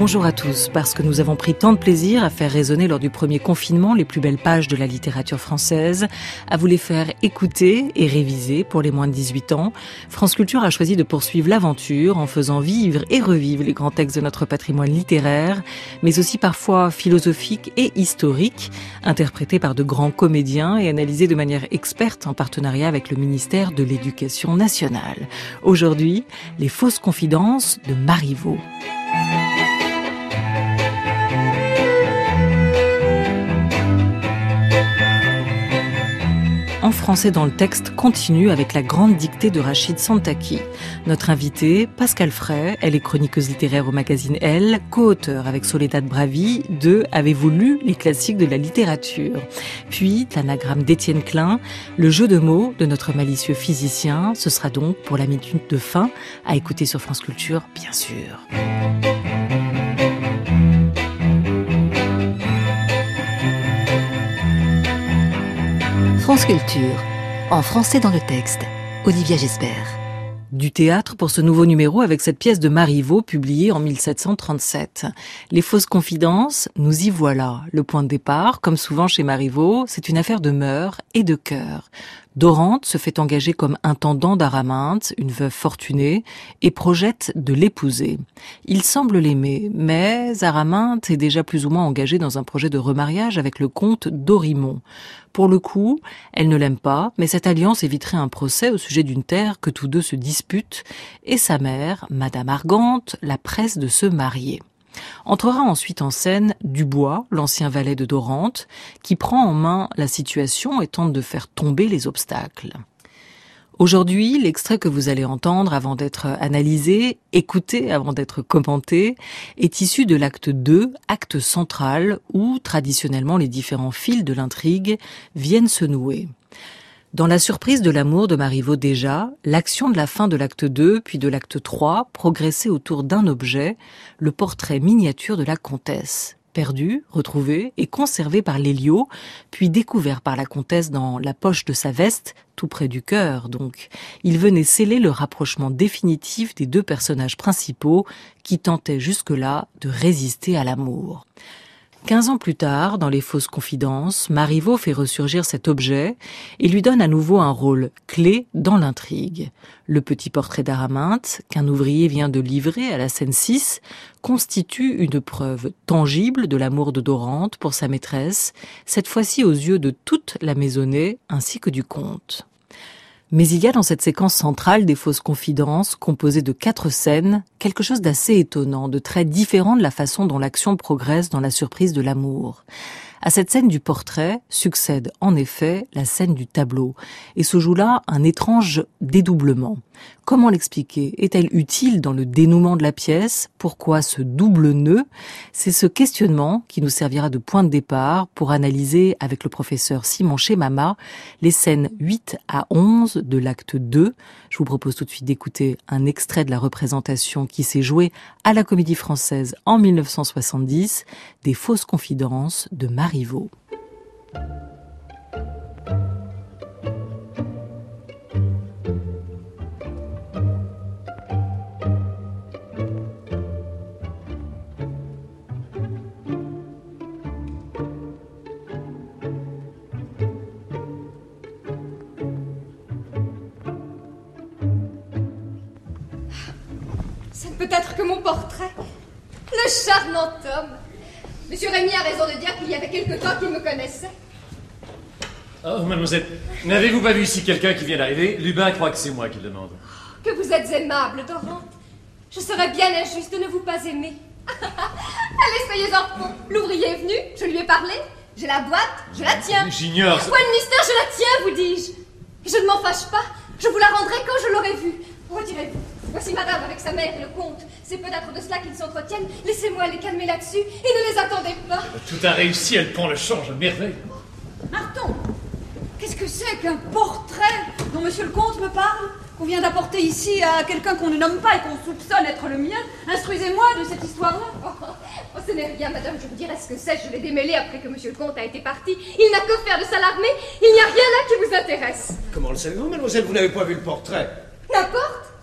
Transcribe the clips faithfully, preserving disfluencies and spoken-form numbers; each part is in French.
Bonjour à tous. Parce que nous avons pris tant de plaisir à faire résonner lors du premier confinement les plus belles pages de la littérature française, à vous les faire écouter et réviser pour les moins de dix-huit ans, France Culture a choisi de poursuivre l'aventure en faisant vivre et revivre les grands textes de notre patrimoine littéraire, mais aussi parfois philosophiques et historiques, interprétés par de grands comédiens et analysés de manière experte en partenariat avec le ministère de l'Éducation nationale. Aujourd'hui, les fausses confidences de Marivaux. En français dans le texte continue avec la grande dictée de Rachid Santaki. Notre invitée, Pascale Fray, elle est chroniqueuse littéraire au magazine Elle, co-auteure avec Soledad Bravi de « Avez-vous lu les classiques de la littérature ?» Puis l'anagramme d'Étienne Klein, le jeu de mots de notre malicieux physicien. Ce sera donc pour la minute de fin à écouter sur France Culture, bien sûr. France Culture, en français dans le texte, Olivia Gesbert. Du théâtre pour ce nouveau numéro avec cette pièce de Marivaux publiée en mille sept cent trente-sept. Les fausses confidences, nous y voilà. Le point de départ, comme souvent chez Marivaux, c'est une affaire de mœurs et de cœur. Dorante se fait engager comme intendant d'Araminthe, une veuve fortunée, et projette de l'épouser. Il semble l'aimer, mais Araminthe est déjà plus ou moins engagée dans un projet de remariage avec le comte d'Orimont. Pour le coup, elle ne l'aime pas, mais cette alliance éviterait un procès au sujet d'une terre que tous deux se disputent, et sa mère, Madame Argante, la presse de se marier. Entrera ensuite en scène Dubois, l'ancien valet de Dorante, qui prend en main la situation et tente de faire tomber les obstacles. Aujourd'hui, l'extrait que vous allez entendre avant d'être analysé, écouté avant d'être commenté, est issu de l'acte deux, acte central, où traditionnellement les différents fils de l'intrigue viennent se nouer. Dans la surprise de l'amour de Marivaux déjà, l'action de la fin de l'acte deux, puis de l'acte trois, progressait autour d'un objet, le portrait miniature de la comtesse. Perdu, retrouvé et conservé par Lélio, puis découvert par la comtesse dans la poche de sa veste, tout près du cœur donc. Il venait sceller le rapprochement définitif des deux personnages principaux qui tentaient jusque-là de résister à l'amour. Quinze ans plus tard, dans Les fausses confidences, Marivaux fait ressurgir cet objet et lui donne à nouveau un rôle clé dans l'intrigue. Le petit portrait d'Araminthe, qu'un ouvrier vient de livrer à la scène six, constitue une preuve tangible de l'amour de Dorante pour sa maîtresse, cette fois-ci aux yeux de toute la maisonnée ainsi que du comte. Mais il y a dans cette séquence centrale des fausses confidences, composée de quatre scènes, quelque chose d'assez étonnant, de très différent de la façon dont l'action progresse dans la surprise de l'amour. À cette scène du portrait succède en effet la scène du tableau, et se joue là un étrange dédoublement. Comment l'expliquer ? Est-elle utile dans le dénouement de la pièce ? Pourquoi ce double nœud ? C'est ce questionnement qui nous servira de point de départ pour analyser avec le professeur Simon Chemama les scènes huit à onze de l'acte deux. Je vous propose tout de suite d'écouter un extrait de la représentation qui s'est jouée à la Comédie Française en mille neuf cent soixante-dix, des fausses confidences de Marivaux. Peut-être que mon portrait, le charmant homme. Monsieur Rémy a raison de dire qu'il y avait quelque temps qu'il me connaissait. Oh, mademoiselle, n'avez-vous pas vu ici quelqu'un qui vient d'arriver ? Lubin croit que c'est moi qui le demande. Que vous êtes aimable, Dorante. Je serais bien injuste de ne vous pas aimer. Allez, soyez en fond. L'ouvrier est venu, je lui ai parlé. J'ai la boîte, je la tiens. J'ignore... Point de mystère, je la tiens, vous dis-je. Et je ne m'en fâche pas. Je vous la rendrai quand je l'aurai vue. Retirez-vous. Voici madame avec sa mère et le comte. C'est peut-être de cela qu'ils s'entretiennent. Laissez-moi les calmer là-dessus et ne les attendez pas. Tout a réussi, elle prend le change, merveille. Marton, qu'est-ce que c'est qu'un portrait dont monsieur le comte me parle, qu'on vient d'apporter ici à quelqu'un qu'on ne nomme pas et qu'on soupçonne être le mien? Instruisez-moi de cette histoire-là. Oh, oh, ce n'est rien, madame, je vous dirai ce que c'est. Je l'ai démêlé après que monsieur le comte a été parti. Il n'a que faire de s'alarmer. Il n'y a rien là qui vous intéresse. Comment le savez-vous, mademoiselle? Vous n'avez pas vu le portrait? N'importe.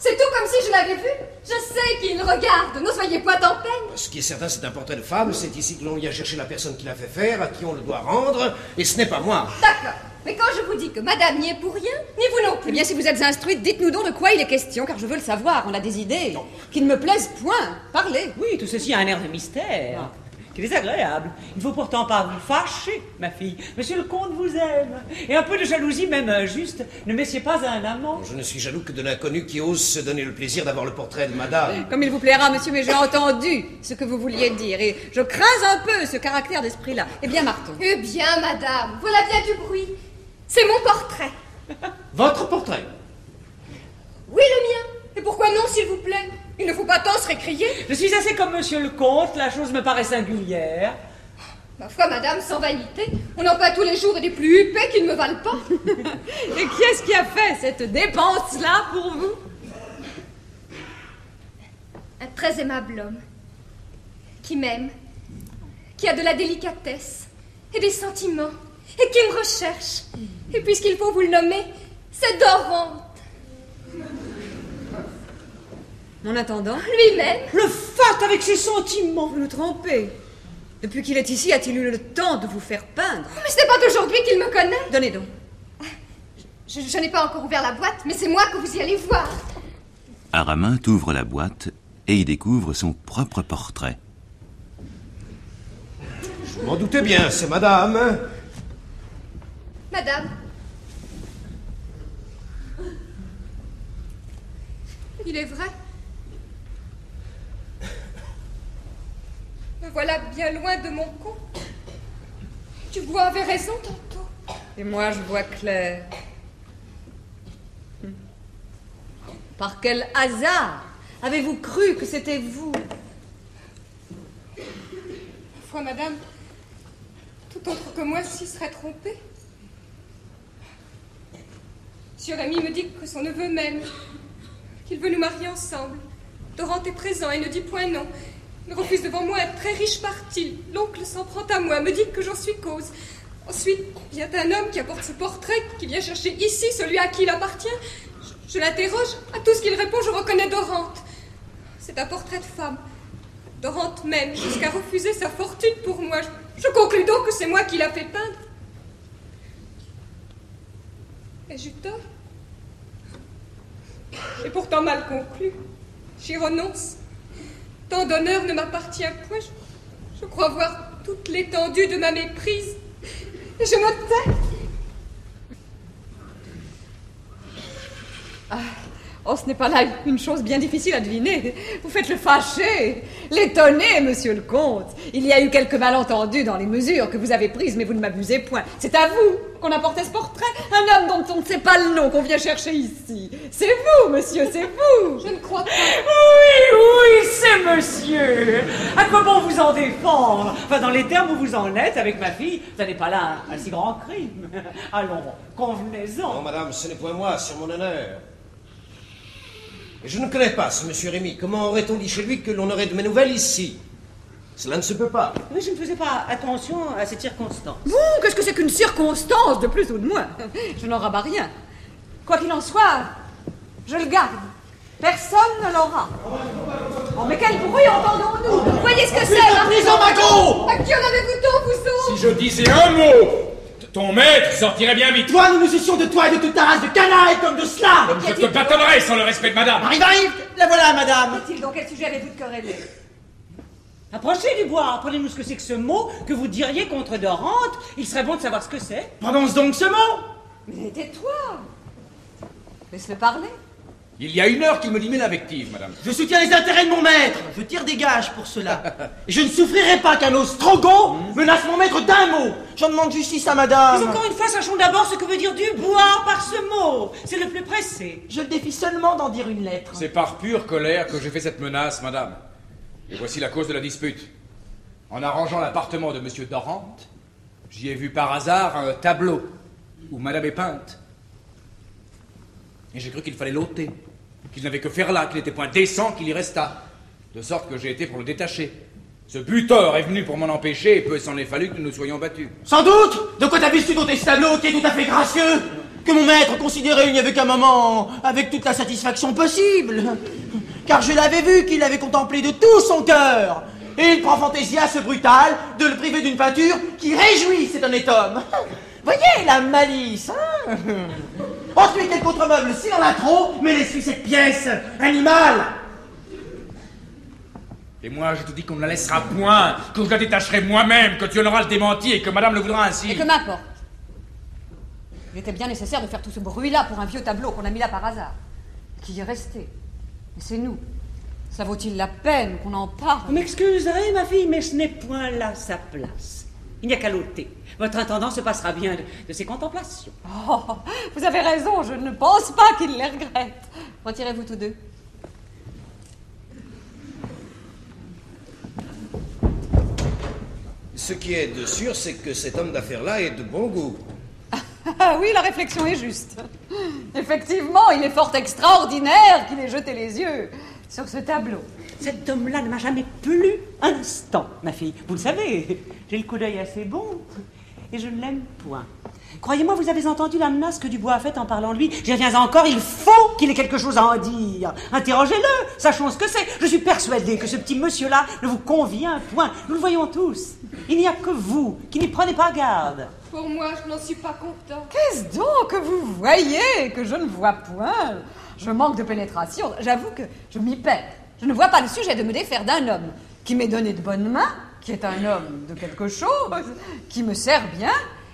C'est tout comme si je l'avais vu. Je sais qu'il regarde, ne soyez point en peine. Ce qui est certain, c'est un portrait de femme. C'est ici que l'on vient chercher la personne qui l'a fait faire, à qui on le doit rendre, et ce n'est pas moi. D'accord. Mais quand je vous dis que madame n'y est pour rien, ni vous non plus. Eh bien, si vous êtes instruite, dites-nous donc de quoi il est question, car je veux le savoir. On a des idées non. qui ne me plaisent point. Parlez. Oui, tout ceci a un air de mystère. Ah. Qui est désagréable. Il ne faut pourtant pas vous fâcher, ma fille. Monsieur le comte vous aime. Et un peu de jalousie, même injuste, ne messiez pas à un amant. Je ne suis jaloux que de l'inconnu qui ose se donner le plaisir d'avoir le portrait de madame. Comme il vous plaira, monsieur, mais j'ai entendu ce que vous vouliez dire. Et je crains un peu ce caractère d'esprit-là. Eh bien, Marton. Eh bien, madame, voilà bien du bruit. C'est mon portrait. Votre portrait? Oui, le mien. Et pourquoi non, s'il vous plaît? Il ne faut pas tant se récrier. Je suis assez comme monsieur le comte, la chose me paraît singulière. Ma foi, madame, sans vanité, on en pas tous les jours et des plus huppés qui ne me valent pas. Et qui est-ce qui a fait cette dépense-là pour vous? Un très aimable homme, qui m'aime, qui a de la délicatesse et des sentiments, et qui me recherche. Et puisqu'il faut vous le nommer, c'est Dorante. En attendant, lui-même. Le fat avec ses sentiments. Vous nous trompez. Depuis qu'il est ici, a-t-il eu le temps de vous faire peindre? Mais ce n'est pas d'aujourd'hui qu'il me connaît. Donnez donc. Je, je n'ai pas encore ouvert la boîte, mais c'est moi que vous y allez voir. Araminte ouvre la boîte et y découvre son propre portrait. Je m'en doutais bien, c'est madame. Madame. Il est vrai. Me voilà bien loin de mon compte. Dubois avait raison tantôt. Et moi, je vois clair. Par quel hasard avez-vous cru que c'était vous? Ma foi, madame, tout autre que moi s'y serait trompé. Monsieur Rémy me dit que son neveu m'aime, qu'il veut nous marier ensemble. Dorante est présent et ne dit point non. Il refuse devant moi un très riche parti. L'oncle s'en prend à moi, me dit que j'en suis cause. Ensuite, vient un homme qui apporte ce portrait, qui vient chercher ici celui à qui il appartient. Je, je l'interroge, à tout ce qu'il répond, je reconnais Dorante. C'est un portrait de femme. Dorante m'aime, jusqu'à refuser sa fortune pour moi. Je, je conclus donc que c'est moi qui l'a fait peindre. Ai-je eu tort? J'ai pourtant mal conclu. J'y renonce. Tant d'honneur ne m'appartient point. Je, je crois voir toute l'étendue de ma méprise. Et je me tais. Ah, oh, ce n'est pas là une chose bien difficile à deviner. Vous faites le fâché, l'étonné, monsieur le comte. Il y a eu quelques malentendus dans les mesures que vous avez prises, mais vous ne m'abusez point. C'est à vous qu'on apportait ce portrait. Un homme dont on ne sait pas le nom qu'on vient chercher ici. C'est vous, monsieur, c'est vous. Je ne crois pas. Oui, oui, c'est monsieur. À quoi bon vous en défendre? Enfin, dans les termes où vous en êtes avec ma fille, ça n'est pas là un, un si grand crime. Allons, convenez-en. Non, madame, ce n'est point moi, sur mon honneur. Et je ne connais pas ce monsieur Rémy. Comment aurait-on dit chez lui que l'on aurait de mes nouvelles ici? Cela ne se peut pas. Mais je ne faisais pas attention à cette circonstance. Vous, qu'est-ce que c'est qu'une circonstance de plus ou de moins? Je n'en rabats rien. Quoi qu'il en soit, je le garde. Personne ne l'aura. Oh, mais quel bruit entendons-nous? Vous voyez ce que c'est, là? Prison Magot! À qui en avez-vous donc, vous autres? Si je disais un mot, ton maître sortirait bien vite. Toi, nous nous soucions de toi et de toute ta race de canailles comme de cela. Comme je te bâtonnerai sans le respect de madame. Arrive, arrive, la voilà, madame. Dit-il donc quel sujet avez-vous de quereller? Approchez du bois, apprenez-nous ce que c'est que ce mot que vous diriez contre Dorante. Il serait bon de savoir ce que c'est. Prononce donc ce mot. Mais tais-toi. Laisse-le parler. Il y a une heure qu'il me limait l'invective, madame. Je soutiens les intérêts de mon maître. Je tire des gages pour cela. Et je ne souffrirai pas qu'un ostrogon menace mon maître d'un mot. J'en demande justice à madame. Mais encore une fois, sachons d'abord ce que veut dire Dubois par ce mot. C'est le plus pressé. Je le défie seulement d'en dire une lettre. C'est par pure colère que j'ai fait cette menace, madame. Et voici la cause de la dispute. En arrangeant l'appartement de monsieur Dorante, j'y ai vu par hasard un tableau où madame est peinte. Et j'ai cru qu'il fallait l'ôter, qu'il n'avait que faire là, qu'il n'était point décent qu'il y restât. De sorte que j'ai été pour le détacher. Ce buteur est venu pour m'en empêcher, et peu s'en est fallu que nous nous soyons battus. Sans doute. De quoi t'as vu ce dans tes tableaux qui est tout à fait gracieux? que mon maître considérait il n'y avait qu'un moment avec toute la satisfaction possible. Car je l'avais vu qu'il avait contemplé de tout son cœur. Et il prend fantaisie à ce brutal de le priver d'une peinture qui réjouit cet honnête homme. Voyez la malice, hein? Ensuite, quelque autre meuble, s'il en a trop, mais laisse-lui cette pièce, animal. Et moi, je te dis qu'on ne la laissera point, que je la détacherai moi-même, que tu en auras le démenti et que madame le voudra ainsi. Et que m'importe. Il était bien nécessaire de faire tout ce bruit-là pour un vieux tableau qu'on a mis là par hasard, qui est resté. Et c'est nous. Ça vaut-il la peine qu'on en parle? Vous m'excuserez, ma fille, mais ce n'est point là sa place. Il n'y a qu'à l'ôter. Votre intendant se passera bien de, de ses contemplations. Oh, vous avez raison, je ne pense pas qu'il les regrette. Retirez-vous tous deux. Ce qui est de sûr, c'est que cet homme d'affaires-là est de bon goût. Ah oui, la réflexion est juste. Effectivement, il est fort extraordinaire qu'il ait jeté les yeux sur ce tableau. Cet homme-là ne m'a jamais plu un instant, ma fille. Vous le savez, j'ai le coup d'œil assez bon et je ne l'aime point. Croyez-moi, vous avez entendu la menace que Dubois a faite en parlant de lui. J'y reviens encore, il faut qu'il ait quelque chose à en dire. Interrogez-le, sachons ce que c'est. Je suis persuadée que ce petit monsieur-là ne vous convient point. Nous le voyons tous. Il n'y a que vous qui n'y prenez pas garde. Pour moi, je n'en suis pas content. Qu'est-ce donc que vous voyez que je ne vois point? Je manque de pénétration. J'avoue que je m'y perds. Je ne vois pas le sujet de me défaire d'un homme qui m'est donné de bonnes mains, qui est un homme de quelque chose, qui me sert bien,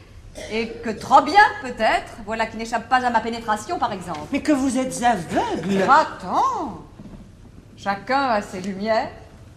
et que trop bien, peut-être, voilà, qui n'échappe pas à ma pénétration, par exemple. Mais que vous êtes aveugle. Attends, chacun a ses lumières.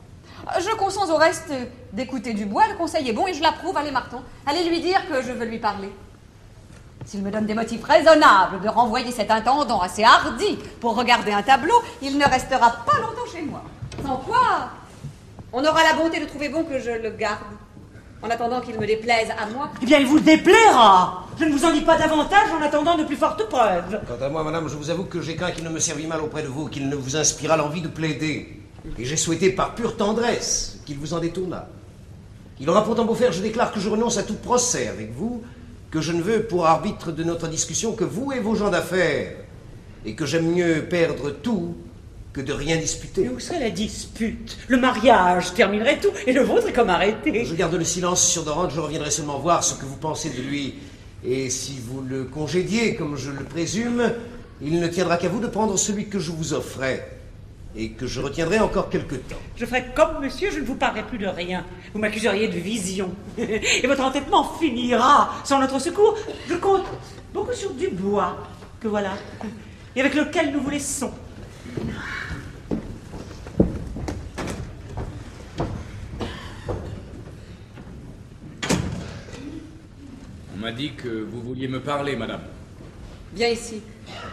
Je consens au reste d'écouter Dubois, le conseil est bon et je l'approuve. Allez, Marton, allez lui dire que je veux lui parler. S'il me donne des motifs raisonnables de renvoyer cet intendant assez hardi pour regarder un tableau, il ne restera pas longtemps chez moi. Sans quoi, on aura la bonté de trouver bon que je le garde, en attendant qu'il me déplaise à moi. Eh bien, il vous déplaira. Je ne vous en dis pas davantage en attendant de plus fortes preuves. Quant à moi, madame, je vous avoue que j'ai craint qu'il ne me servît mal auprès de vous, qu'il ne vous inspirât l'envie de plaider. Et j'ai souhaité par pure tendresse qu'il vous en détournât. Il aura pourtant beau faire, je déclare que je renonce à tout procès avec vous, que je ne veux pour arbitre de notre discussion que vous et vos gens d'affaires, et que j'aime mieux perdre tout que de rien disputer. Mais où serait la dispute? Le mariage terminerait tout, et le vôtre est comme arrêté. Je garde le silence sur Dorante, je reviendrai seulement voir ce que vous pensez de lui. Et si vous le congédiez, comme je le présume, il ne tiendra qu'à vous de prendre celui que je vous offrais, et que je retiendrai encore quelque temps. Je ferai comme monsieur, je ne vous parlerai plus de rien. Vous m'accuseriez de vision. Et votre entêtement finira sans notre secours. Je compte beaucoup sur Dubois, que voilà, et avec lequel nous vous laissons. On m'a dit que vous vouliez me parler, madame. Viens ici.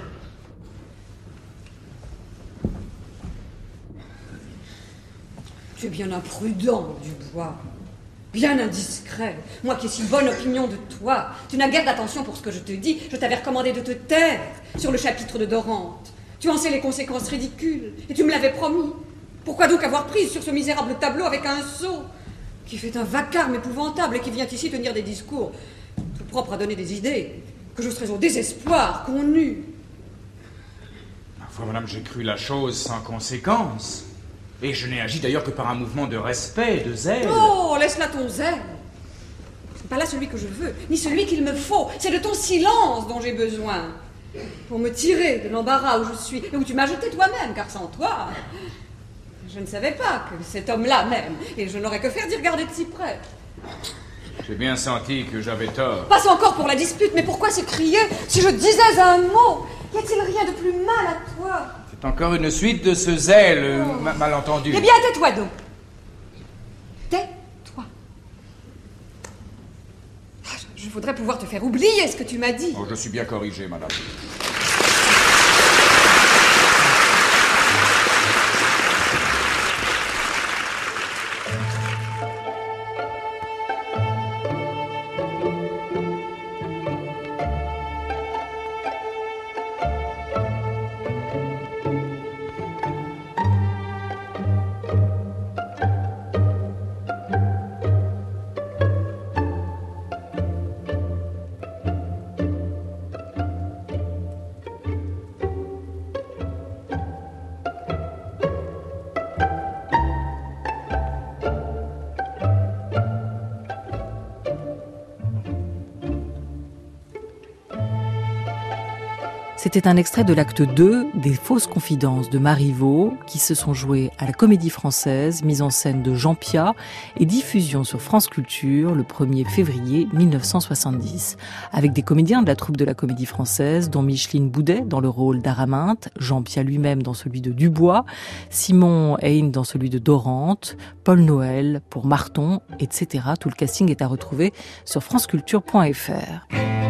Tu es bien imprudent, Dubois. Bien indiscret. Moi qui ai si bonne opinion de toi. Tu n'as guère d'attention pour ce que je te dis. Je t'avais recommandé de te taire sur le chapitre de Dorante. Tu en sais les conséquences ridicules. Et tu me l'avais promis. Pourquoi donc avoir prise sur ce misérable tableau avec un sot qui fait un vacarme épouvantable et qui vient ici tenir des discours tout propres à donner des idées que je serais au désespoir qu'on eût. Ma foi, madame, j'ai cru la chose sans conséquence. Et je n'ai agi d'ailleurs que par un mouvement de respect, de zèle. Oh, laisse-la ton zèle. C'est pas là celui que je veux, ni celui qu'il me faut. C'est de ton silence dont j'ai besoin. Pour me tirer de l'embarras où je suis, et où tu m'as jeté toi-même, car sans toi, je ne savais pas que cet homme-là même, et je n'aurais que faire d'y regarder de si près. J'ai bien senti que j'avais tort. Passe encore pour la dispute, mais pourquoi s'écrier si je disais un mot? Y a-t-il rien de plus mal à toi? C'est encore une suite de ce zèle Oh. ma- mal entendu. Eh bien, tais-toi donc. Tais-toi. Ah, Je, je voudrais pouvoir te faire oublier ce que tu m'as dit. Oh, je suis bien corrigé, madame. C'était un extrait de l'acte deux des Fausses confidences de Marivaux qui se sont jouées à la Comédie Française, mise en scène de Jean Piat et diffusion sur France Culture le premier février mille neuf cent soixante-dix. Avec des comédiens de la troupe de la Comédie Française, dont Micheline Boudet dans le rôle d'Araminte, Jean Piat lui-même dans celui de Dubois, Simon Heine dans celui de Dorante, Paul Noël pour Marton, et cetera. Tout le casting est à retrouver sur franceculture point f r.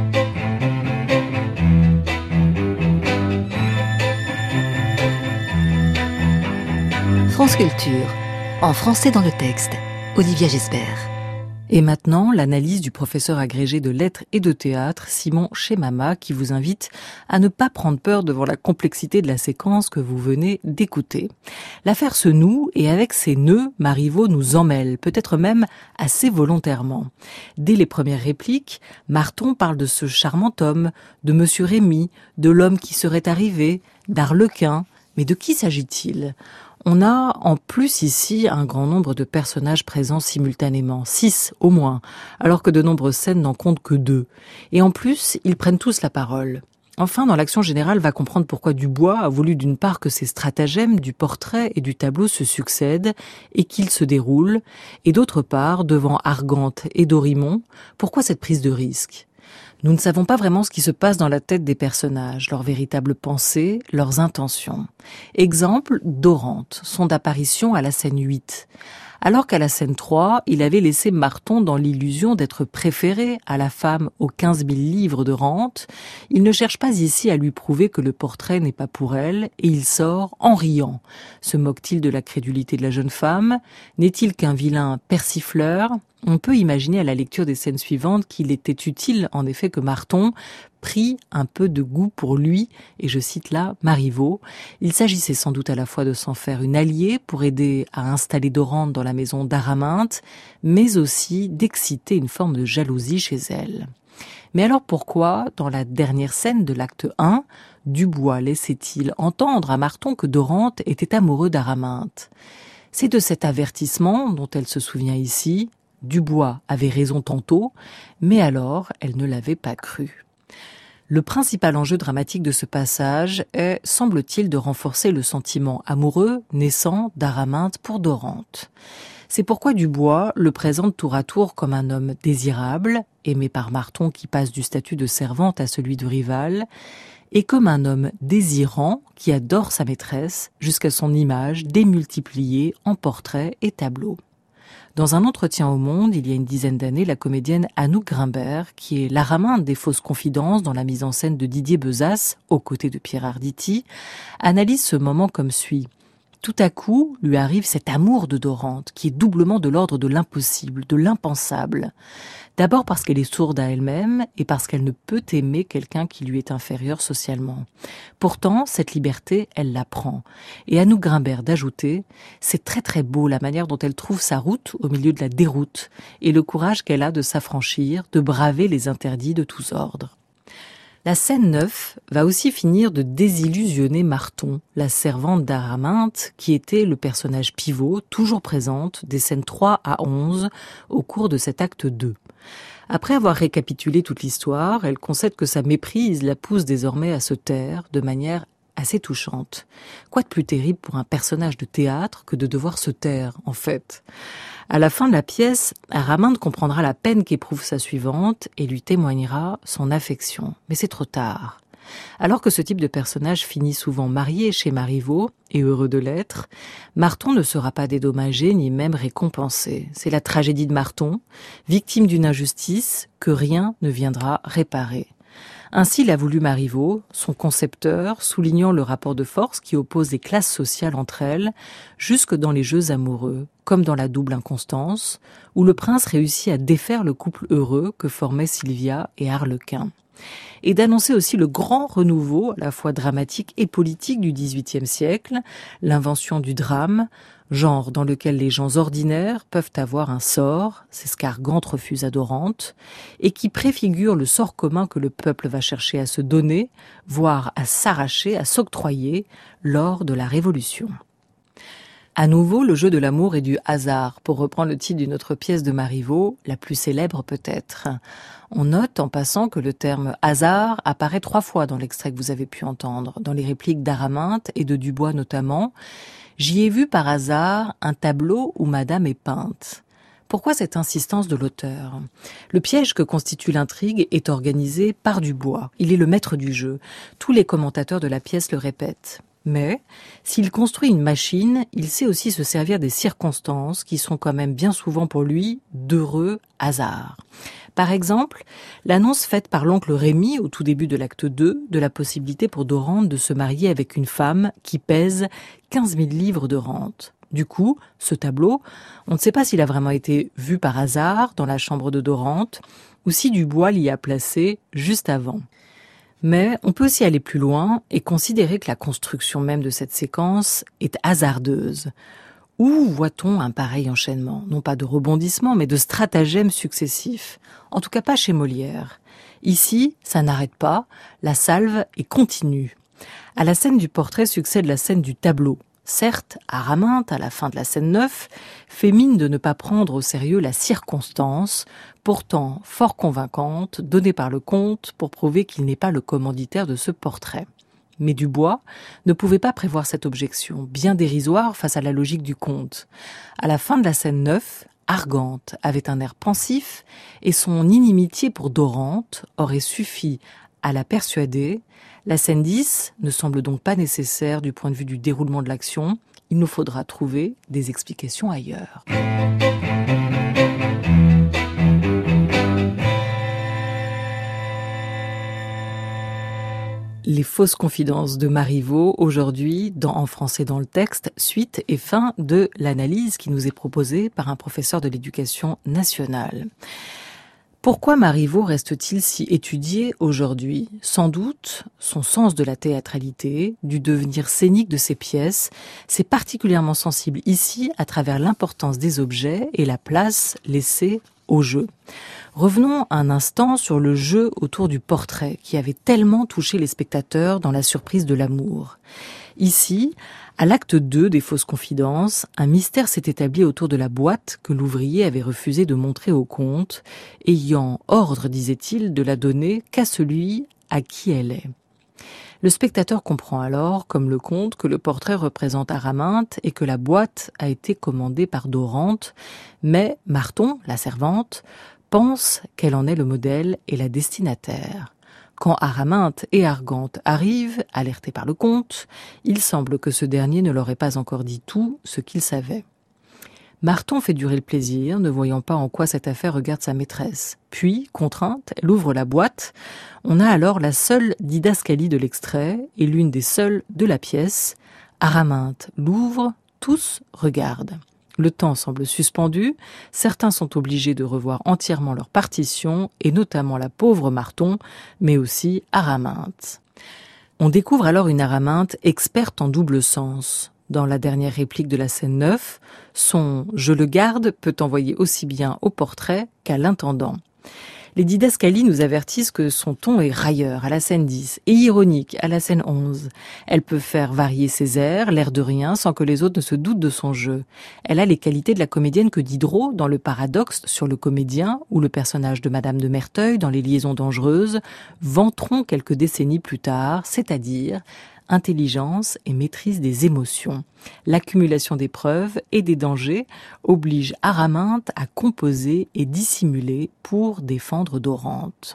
France Culture, en français dans le texte, Olivia Gesbert. Et maintenant, l'analyse du professeur agrégé de lettres et de théâtre, Simon Chemama, qui vous invite à ne pas prendre peur devant la complexité de la séquence que vous venez d'écouter. L'affaire se noue et avec ses nœuds, Marivaux nous emmêle, peut-être même assez volontairement. Dès les premières répliques, Marton parle de ce charmant homme, de Monsieur Rémy, de l'homme qui serait arrivé, d'Arlequin. Mais de qui s'agit-il ? On a en plus ici un grand nombre de personnages présents simultanément, six au moins, alors que de nombreuses scènes n'en comptent que deux. Et en plus, ils prennent tous la parole. Enfin, dans l'action générale, va comprendre pourquoi Dubois a voulu d'une part que ces stratagèmes du portrait et du tableau se succèdent et qu'ils se déroulent, et d'autre part, devant Argante et Dorimon, pourquoi cette prise de risque ? Nous ne savons pas vraiment ce qui se passe dans la tête des personnages, leurs véritables pensées, leurs intentions. Exemple, Dorante, son apparition à la scène huit. Alors qu'à la scène trois, il avait laissé Marton dans l'illusion d'être préféré à la femme aux quinze mille livres de rente, il ne cherche pas ici à lui prouver que le portrait n'est pas pour elle, et il sort en riant. Se moque-t-il de la crédulité de la jeune femme ? N'est-il qu'un vilain persifleur ? On peut imaginer à la lecture des scènes suivantes qu'il était utile, en effet, que Marton prit un peu de goût pour lui, et je cite là Marivaux. Il s'agissait sans doute à la fois de s'en faire une alliée pour aider à installer Dorante dans la maison d'Araminte, mais aussi d'exciter une forme de jalousie chez elle. Mais alors pourquoi, dans la dernière scène de l'acte un, Dubois laissait-il entendre à Marton que Dorante était amoureux d'Araminte ? C'est de cet avertissement dont elle se souvient ici. Dubois avait raison tantôt, mais alors elle ne l'avait pas cru. Le principal enjeu dramatique de ce passage est, semble-t-il, de renforcer le sentiment amoureux naissant d'Araminte pour Dorante. C'est pourquoi Dubois le présente tour à tour comme un homme désirable, aimé par Marton qui passe du statut de servante à celui de rival, et comme un homme désirant qui adore sa maîtresse jusqu'à son image démultipliée en portraits et tableaux. Dans un entretien au Monde, il y a une dizaine d'années, la comédienne Anouk Grimbert, qui est l'Araminte des Fausses confidences dans la mise en scène de Didier Bezas, aux côtés de Pierre Arditi, analyse ce moment comme suit. Tout à coup, lui arrive cet amour de Dorante, qui est doublement de l'ordre de l'impossible, de l'impensable. D'abord parce qu'elle est sourde à elle-même et parce qu'elle ne peut aimer quelqu'un qui lui est inférieur socialement. Pourtant, cette liberté, elle la prend. Et Anouk Grimbert d'ajouter, c'est très très beau la manière dont elle trouve sa route au milieu de la déroute et le courage qu'elle a de s'affranchir, de braver les interdits de tous ordres. La scène neuf va aussi finir de désillusionner Marton, la servante d'Araminte, qui était le personnage pivot, toujours présente, des scènes trois à onze, au cours de cet acte deux. Après avoir récapitulé toute l'histoire, elle concède que sa méprise la pousse désormais à se taire de manière assez touchante. Quoi de plus terrible pour un personnage de théâtre que de devoir se taire, en fait ? À la fin de la pièce, Araminte comprendra la peine qu'éprouve sa suivante et lui témoignera son affection. Mais c'est trop tard. Alors que ce type de personnage finit souvent marié chez Marivaux, et heureux de l'être, Marton ne sera pas dédommagé ni même récompensé. C'est la tragédie de Marton, victime d'une injustice que rien ne viendra réparer. Ainsi l'a voulu Marivaux, son concepteur, soulignant le rapport de force qui oppose les classes sociales entre elles, jusque dans les jeux amoureux, comme dans la double inconstance, où le prince réussit à défaire le couple heureux que formaient Sylvia et Arlequin. Et d'annoncer aussi le grand renouveau, à la fois dramatique et politique du dix-huitième siècle, l'invention du drame, genre dans lequel les gens ordinaires peuvent avoir un sort, c'est ce qu'Argante refuse à Dorante, et qui préfigure le sort commun que le peuple va chercher à se donner, voire à s'arracher, à s'octroyer, lors de la Révolution. À nouveau, le jeu de l'amour et du hasard, pour reprendre le titre d'une autre pièce de Marivaux, la plus célèbre peut-être. On note en passant que le terme hasard apparaît trois fois dans l'extrait que vous avez pu entendre, dans les répliques d'Araminte et de Dubois notamment. J'y ai vu par hasard un tableau où Madame est peinte. Pourquoi cette insistance de l'auteur ? Le piège que constitue l'intrigue est organisé par Dubois. Il est le maître du jeu. Tous les commentateurs de la pièce le répètent. Mais, s'il construit une machine, il sait aussi se servir des circonstances qui sont quand même bien souvent pour lui d'heureux hasards. Par exemple, l'annonce faite par l'oncle Rémy au tout début de l'acte deux de la possibilité pour Dorante de se marier avec une femme qui pèse quinze mille livres de rente. Du coup, ce tableau, on ne sait pas s'il a vraiment été vu par hasard dans la chambre de Dorante ou si Dubois l'y a placé juste avant. Mais on peut aussi aller plus loin et considérer que la construction même de cette séquence est hasardeuse. Où voit-on un pareil enchaînement ? Non pas de rebondissements, mais de stratagèmes successifs. En tout cas pas chez Molière. Ici, ça n'arrête pas, la salve est continue. À la scène du portrait succède la scène du tableau. Certes, Araminte, à la fin de la scène neuf, fait mine de ne pas prendre au sérieux la circonstance, pourtant fort convaincante, donnée par le comte pour prouver qu'il n'est pas le commanditaire de ce portrait. Mais Dubois ne pouvait pas prévoir cette objection, bien dérisoire face à la logique du conte. À la fin de la scène neuf, Argante avait un air pensif et son inimitié pour Dorante aurait suffi à la persuader. La scène dix ne semble donc pas nécessaire du point de vue du déroulement de l'action. Il nous faudra trouver des explications ailleurs. Les fausses confidences de Marivaux, aujourd'hui, dans En français dans le texte, suite et fin de l'analyse qui nous est proposée par un professeur de l'éducation nationale. Pourquoi Marivaux reste-t-il si étudié aujourd'hui ? Sans doute, son sens de la théâtralité, du devenir scénique de ses pièces, c'est particulièrement sensible ici à travers l'importance des objets et la place laissée au jeu. Revenons un instant sur le jeu autour du portrait qui avait tellement touché les spectateurs dans La surprise de l'amour. Ici, à l'acte deux des fausses confidences, un mystère s'est établi autour de la boîte que l'ouvrier avait refusé de montrer au comte, ayant ordre, disait-il, de la donner qu'à celui à qui elle est. Le spectateur comprend alors, comme le comte, que le portrait représente Araminte et que la boîte a été commandée par Dorante, mais Marton, la servante, pense qu'elle en est le modèle et la destinataire. Quand Araminte et Argante arrivent, alertés par le comte, il semble que ce dernier ne leur ait pas encore dit tout ce qu'il savait. Marton fait durer le plaisir, ne voyant pas en quoi cette affaire regarde sa maîtresse. Puis, contrainte, elle ouvre la boîte. On a alors la seule didascalie de l'extrait et l'une des seules de la pièce. Araminte l'ouvre, tous regardent. Le temps semble suspendu, certains sont obligés de revoir entièrement leur partition, et notamment la pauvre Marton, mais aussi Araminte. On découvre alors une Araminte experte en double sens. Dans la dernière réplique de la scène neuf, son « je le garde » peut envoyer aussi bien au portrait qu'à l'intendant. Les didascalies nous avertissent que son ton est railleur à la scène dix et ironique à la scène onze. Elle peut faire varier ses airs, l'air de rien, sans que les autres ne se doutent de son jeu. Elle a les qualités de la comédienne que Diderot dans Le Paradoxe sur le comédien ou le personnage de Madame de Merteuil dans Les Liaisons dangereuses vanteront quelques décennies plus tard, c'est-à-dire intelligence et maîtrise des émotions. L'accumulation des preuves et des dangers oblige Araminte à composer et dissimuler pour défendre Dorante.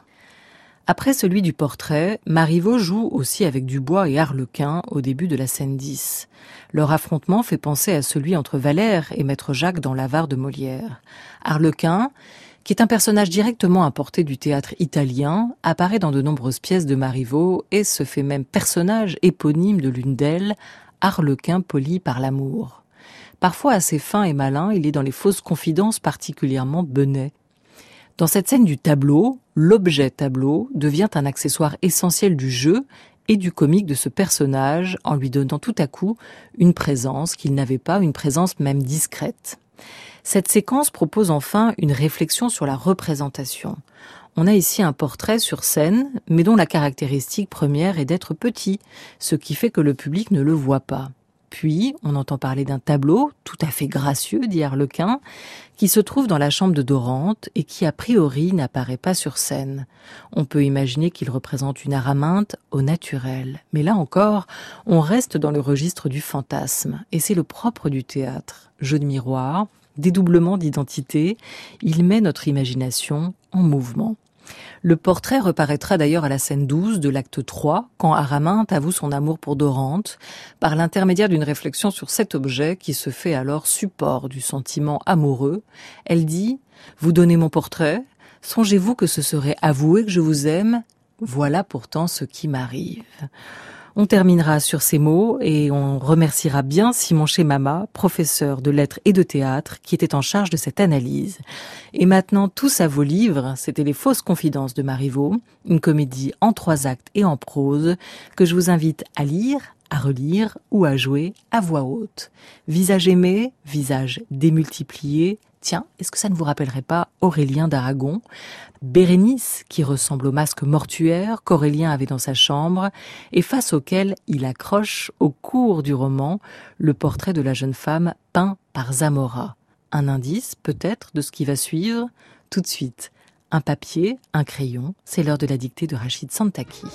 Après celui du portrait, Marivaux joue aussi avec Dubois et Arlequin au début de la scène dix. Leur affrontement fait penser à celui entre Valère et Maître Jacques dans l'Avare de Molière. Arlequin, qui est un personnage directement importé du théâtre italien, apparaît dans de nombreuses pièces de Marivaux et se fait même personnage éponyme de l'une d'elles, Arlequin poli par l'amour. Parfois assez fin et malin, il est dans les fausses confidences particulièrement benet. Dans cette scène du tableau, l'objet tableau devient un accessoire essentiel du jeu et du comique de ce personnage en lui donnant tout à coup une présence qu'il n'avait pas, une présence même discrète. Cette séquence propose enfin une réflexion sur la représentation. On a ici un portrait sur scène, mais dont la caractéristique première est d'être petit, ce qui fait que le public ne le voit pas. Puis, on entend parler d'un tableau, tout à fait gracieux, dit Arlequin, qui se trouve dans la chambre de Dorante et qui, a priori, n'apparaît pas sur scène. On peut imaginer qu'il représente une araminte au naturel. Mais là encore, on reste dans le registre du fantasme. Et c'est le propre du théâtre. Jeu de miroir, dédoublement d'identité, il met notre imagination en mouvement. Le portrait reparaîtra d'ailleurs à la scène douze de l'acte trois, quand Araminte avoue son amour pour Dorante, par l'intermédiaire d'une réflexion sur cet objet qui se fait alors support du sentiment amoureux. Elle dit « Vous donnez mon portrait ? Songez-vous que ce serait avouer que je vous aime ? Voilà pourtant ce qui m'arrive. » On terminera sur ces mots et on remerciera bien Simon Chemama, professeur de lettres et de théâtre, qui était en charge de cette analyse. Et maintenant, tous à vos livres, c'était Les Fausses Confidences de Marivaux, une comédie en trois actes et en prose, que je vous invite à lire, à relire ou à jouer à voix haute. Visage aimé, visage démultiplié. Tiens, est-ce que ça ne vous rappellerait pas Aurélien d'Aragon ? Bérénice, qui ressemble au masque mortuaire qu'Aurélien avait dans sa chambre et face auquel il accroche, au cours du roman, le portrait de la jeune femme peint par Zamora. Un indice, peut-être, de ce qui va suivre ? Tout de suite, un papier, un crayon, c'est l'heure de la dictée de Rachid Santaki.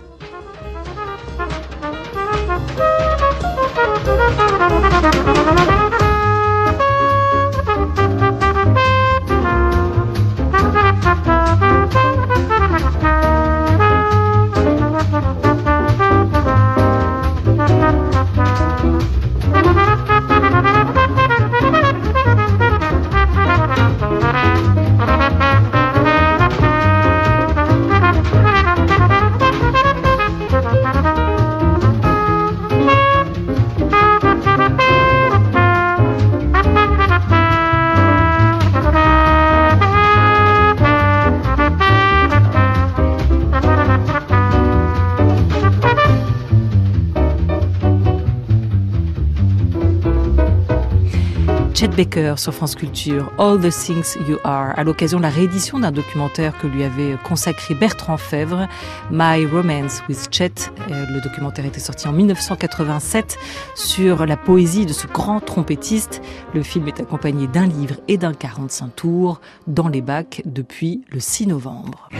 Chet Baker sur France Culture, All the Things You Are, à l'occasion de la réédition d'un documentaire que lui avait consacré Bertrand Fèvre, My Romance with Chet. Le documentaire était sorti en dix-neuf cent quatre-vingt-sept sur la poésie de ce grand trompettiste. Le film est accompagné d'un livre et d'un quarante-cinq tours dans les bacs depuis le six novembre.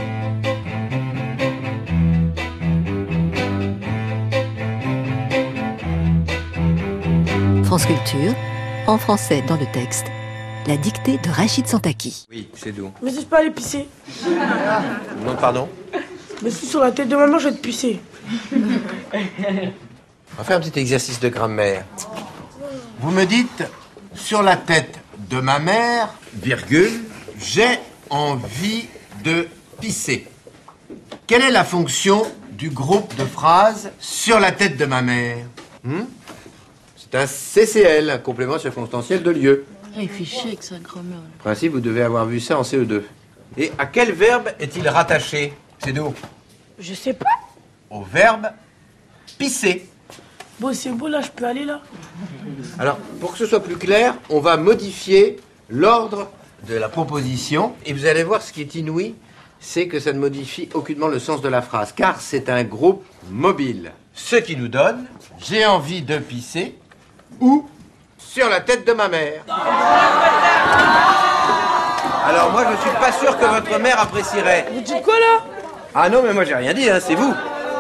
France Culture, en français dans le texte, la dictée de Rachid Santaki. Oui, c'est doux. Mais c'est pas aller pisser. Non, pardon. Mais suis sur la tête de maman, je vais te pisser. On va faire un petit exercice de grammaire. Vous me dites, sur la tête de ma mère, virgule, j'ai envie de pisser. Quelle est la fonction du groupe de phrases sur la tête de ma mère hmm C'est un C C L, un complément circonstanciel de lieu. Il fait chier avec sa grammaire. En principe, vous devez avoir vu ça en C E deux. Et à quel verbe est-il rattaché, c'est d'où? Je sais pas. Au verbe pisser. Bon, c'est beau, là, je peux aller là. Alors, pour que ce soit plus clair, on va modifier l'ordre de la proposition. Et vous allez voir, ce qui est inouï, c'est que ça ne modifie aucunement le sens de la phrase, car c'est un groupe mobile. Ce qui nous donne « j'ai envie de pisser » ou « sur la tête de ma mère ». Alors moi, je suis pas sûr que votre mère apprécierait. Vous dites quoi, là? Ah non, mais moi, j'ai rien dit, hein, c'est vous.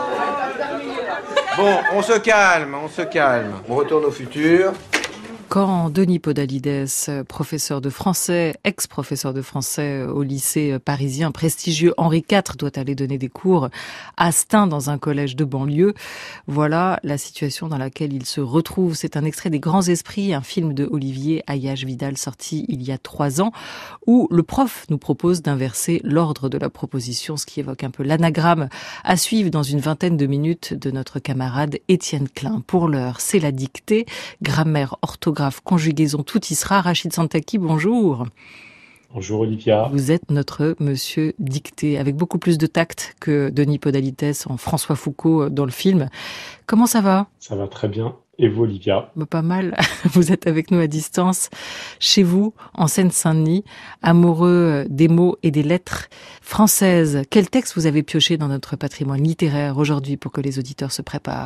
Bon, on se calme, on se calme. On retourne au futur. Quand Denis Podalides, professeur de français, ex-professeur de français au lycée parisien prestigieux Henri quatre, doit aller donner des cours à Stein dans un collège de banlieue, voilà la situation dans laquelle il se retrouve. C'est un extrait des Grands Esprits, un film de Olivier Ayache-Vidal sorti il y a trois ans, où le prof nous propose d'inverser l'ordre de la proposition, ce qui évoque un peu l'anagramme à suivre dans une vingtaine de minutes de notre camarade Étienne Klein. Pour l'heure, c'est la dictée, grammaire, orthographe, conjugaison, tout y sera. Rachid Santaki, bonjour. Bonjour Olivia. Vous êtes notre monsieur dicté, avec beaucoup plus de tact que Denis Podalides en François Foucault dans le film. Comment ça va? Ça va très bien. Et vous, Olivia? Bah, pas mal. Vous êtes avec nous à distance, chez vous, en Seine-Saint-Denis, amoureux des mots et des lettres françaises. Quel texte vous avez pioché dans notre patrimoine littéraire aujourd'hui pour que les auditeurs se préparent?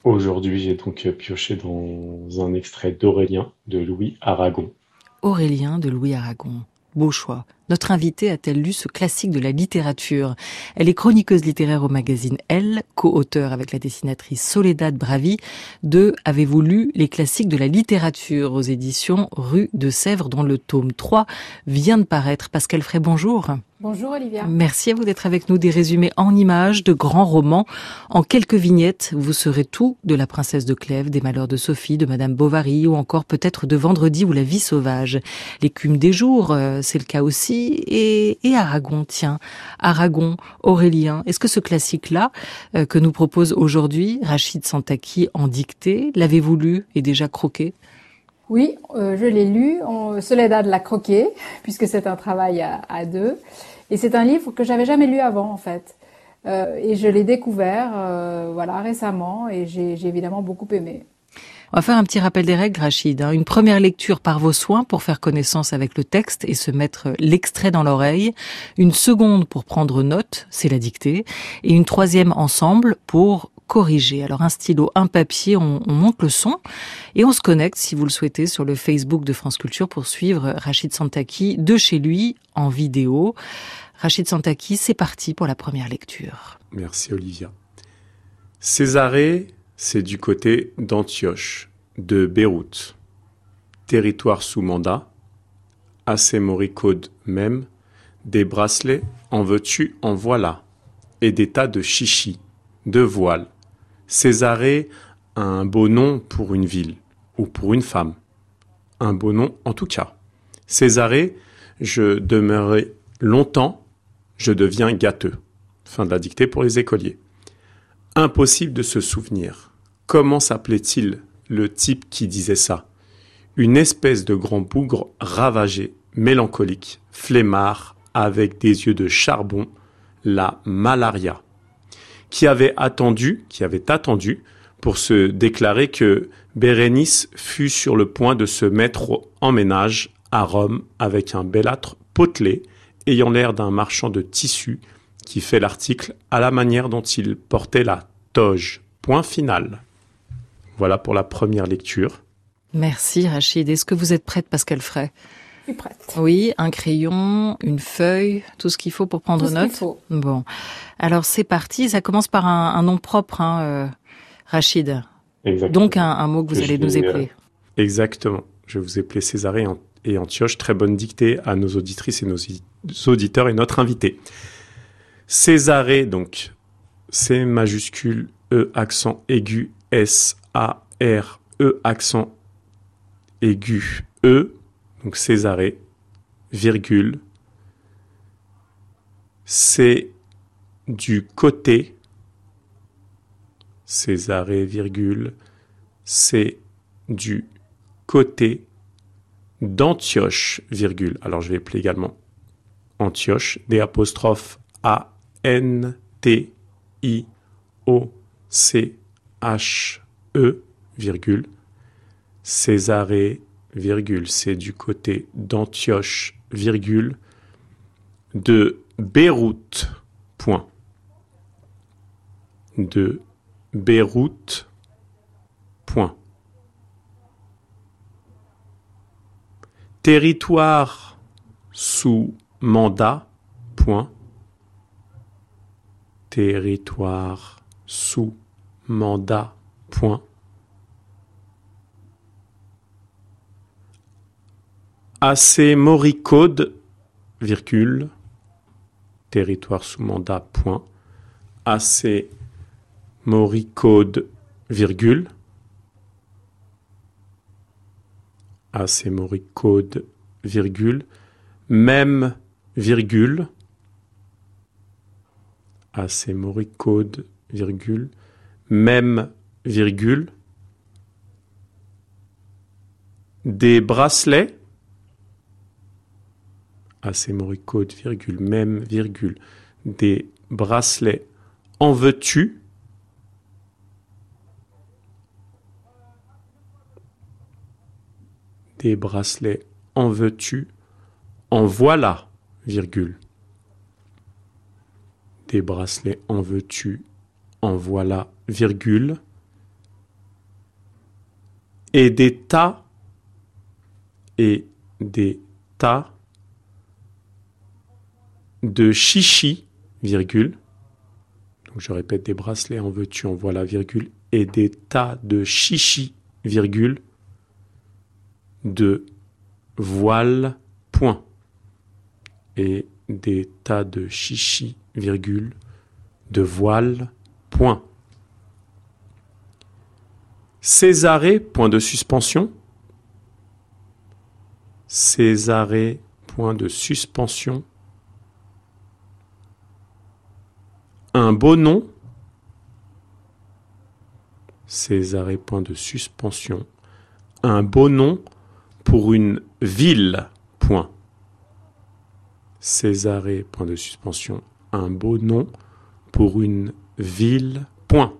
Aujourd'hui, j'ai donc pioché dans un extrait d'Aurélien de Louis Aragon. Aurélien de Louis Aragon. Beau choix. Notre invitée a-t-elle lu ce classique de la littérature? Elle est chroniqueuse littéraire au magazine Elle, co-auteure avec la dessinatrice Soledad Bravi de « Avez-vous lu les classiques de la littérature » aux éditions Rue de Sèvres, dont le tome trois vient de paraître. Pascal Fray, bonjour. Bonjour Olivia. Merci à vous d'être avec nous. Des résumés en images de grands romans. En quelques vignettes, vous saurez tout de La Princesse de Clèves, des Malheurs de Sophie, de Madame Bovary ou encore peut-être de Vendredi ou La Vie sauvage. L'écume des jours, euh, c'est le cas aussi. Et, et Aragon, tiens, Aragon, Aurélien. Est-ce que ce classique-là euh, que nous propose aujourd'hui Rachid Santaki en dictée, l'avez-vous lu et déjà croqué? Oui, euh, je l'ai lu. On, Soledad l'a croqué, puisque c'est un travail à, à deux. Et c'est un livre que j'avais jamais lu avant, en fait. Euh, et je l'ai découvert, euh, voilà, récemment, et j'ai, j'ai évidemment beaucoup aimé. On va faire un petit rappel des règles, Rachid. Une première lecture par vos soins pour faire connaissance avec le texte et se mettre l'extrait dans l'oreille. Une seconde pour prendre note, c'est la dictée. Et une troisième ensemble pour corriger. Alors un stylo, un papier, on, on monte le son et on se connecte, si vous le souhaitez, sur le Facebook de France Culture pour suivre Rachid Santaki de chez lui en vidéo. Rachid Santaki, c'est parti pour la première lecture. Merci Olivia. Césarée, c'est du côté d'Antioche, de Beyrouth. Territoire sous mandat, assez moricaude même, des bracelets, en veux-tu, en voilà, et des tas de chichis, de voiles. Césarée a un beau nom pour une ville, ou pour une femme. Un beau nom en tout cas. Césarée, je demeurai longtemps, je deviens gâteux. Fin de la dictée pour les écoliers. Impossible de se souvenir. Comment s'appelait-il, le type qui disait ça? Une espèce de grand bougre ravagé, mélancolique, flemmard, avec des yeux de charbon, la malaria, qui avait attendu, qui avait attendu pour se déclarer que Bérénice fut sur le point de se mettre en ménage à Rome avec un bellâtre potelé, ayant l'air d'un marchand de tissus qui fait l'article à la manière dont il portait la toge. Point final. Voilà pour la première lecture. Merci Rachid. Est-ce que vous êtes prête, Pascal Fray? Je suis prête. Oui, un crayon, une feuille, tout ce qu'il faut pour prendre tout note. Tout ce qu'il faut. Bon, alors c'est parti. Ça commence par un, un nom propre, hein, euh, Rachid. Exactement. Donc un, un mot que vous que allez nous épeler. Euh, exactement. Je vais vous épeler Césarée et Antioche. Très bonne dictée à nos auditrices et nos auditeurs et notre invité. Césarée, donc, C majuscule, E accent aigu, S, A, R, E accent aigu, E, donc Césarée, virgule, c'est du côté, Césarée, virgule, c'est du côté d'Antioche, virgule. Alors je vais appeler également Antioche, des apostrophes A, N, T, I, O, C, H, E, virgule, Césarée, virgule, c'est du côté d'Antioche, virgule, de Beyrouth, point. De Beyrouth, point. Territoire sous mandat, point. Territoire sous mandat, point. Assez moricaude, virgule, territoire sous mandat, point. Assez moricaude, virgule. Assez moricaude, virgule. Même, virgule. Assez moricaude, virgule. Même, virgule. Des bracelets, assez moricaude, virgule, même, virgule, des bracelets, en veux-tu? Des bracelets, en veux-tu? En voilà, virgule. Des bracelets, en veux-tu? En voilà, virgule. et des tas et des tas de chichis, virgule. Donc je répète, des bracelets en veux-tu, en voilà, virgule, et des tas de chichis, virgule, de voiles, point. Et des tas de chichis, virgule, de voiles, point. Césarée, point de suspension. Césarée, point de suspension. Un beau nom. Césarée, point de suspension. Un beau nom pour une ville, point. Césarée, point de suspension. Un beau nom pour une ville, point.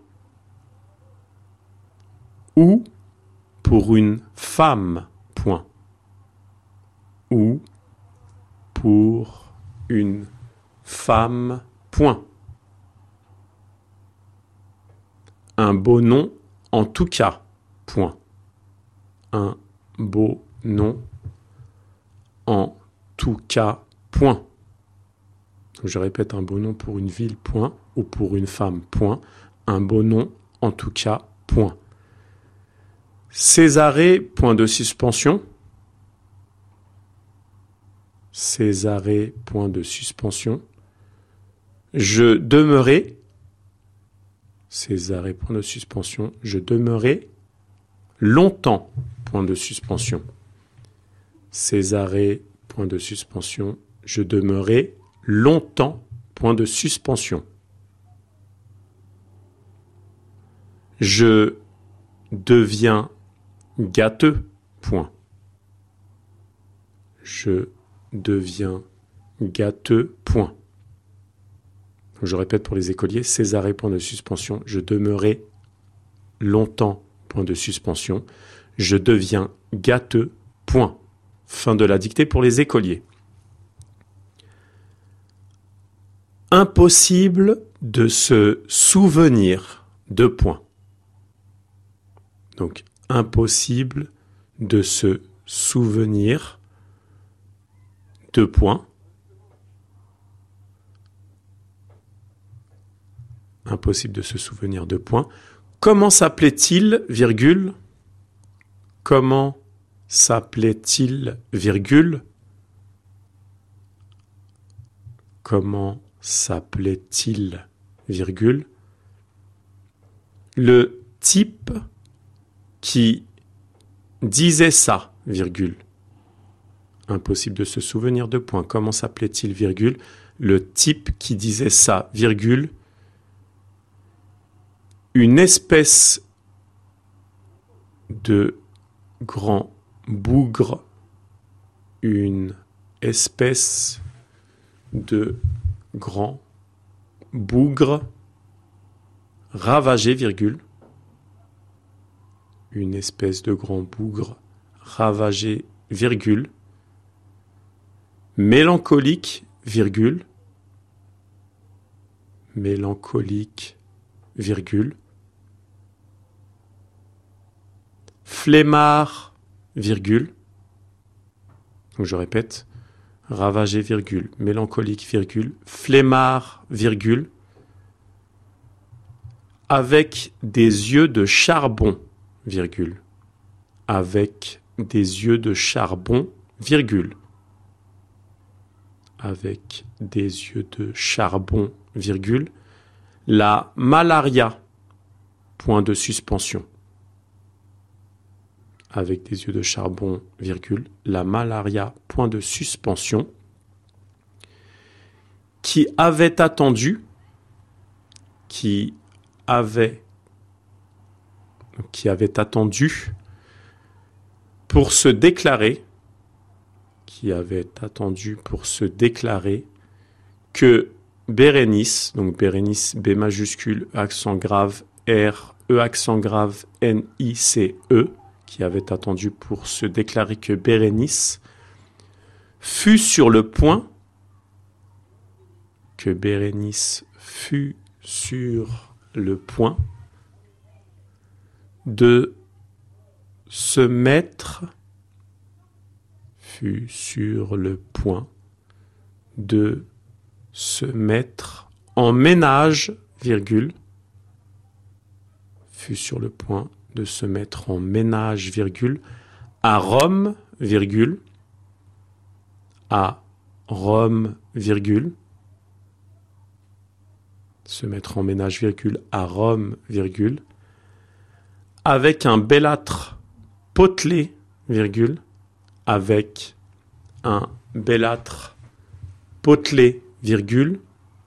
Ou pour une femme, point. Ou pour une femme, point. Un beau nom, en tout cas, point. Un beau nom, en tout cas, point. Donc je répète, un beau nom pour une ville, point, ou pour une femme, point. Un beau nom, en tout cas, point. Césarée, point de suspension. Césarée, point de suspension. Je demeurais. Césarée, point de suspension. Je demeurais longtemps, point de suspension. Césarée, point de suspension. Je demeurais longtemps, point de suspension. Je deviens gâteux, point. Je deviens gâteux, point. Je répète pour les écoliers, Césarée, point de suspension. Je demeurais longtemps, point de suspension. Je deviens gâteux, point. Fin de la dictée pour les écoliers. Impossible de se souvenir, deux points. Donc, impossible de se souvenir, deux points. Impossible de se souvenir, deux points. Comment s'appelait-il, virgule? Comment s'appelait-il, virgule? Comment s'appelait-il, virgule? Le type qui disait ça, virgule. Impossible de se souvenir, deux points. Comment s'appelait-il, virgule? Le type qui disait ça, virgule. Une espèce de grand bougre, une espèce de grand bougre ravagé, virgule, une espèce de grand bougre ravagé, virgule, mélancolique, virgule, mélancolique, virgule, flemmard, virgule, donc je répète, ravagé, virgule, mélancolique, virgule, flemmard, virgule, avec des yeux de charbon, virgule, avec des yeux de charbon, virgule, avec des yeux de charbon, virgule, la malaria, point de suspension. Avec des yeux de charbon, virgule, la malaria, point de suspension, qui avait attendu, qui avait, qui avait attendu pour se déclarer, qui avait attendu pour se déclarer que Bérénice, donc Bérénice, B majuscule, accent grave, R, E accent grave, N, I, C, E, qui avait attendu pour se déclarer que Bérénice fut sur le point, que Bérénice fut sur le point de se mettre, fut sur le point de se mettre en ménage, virgule, fut sur le point de se mettre en ménage, virgule, à Rome, virgule, à Rome, virgule, se mettre en ménage, virgule, à Rome, virgule, avec un bellâtre potelé, virgule, avec un bellâtre potelé, virgule,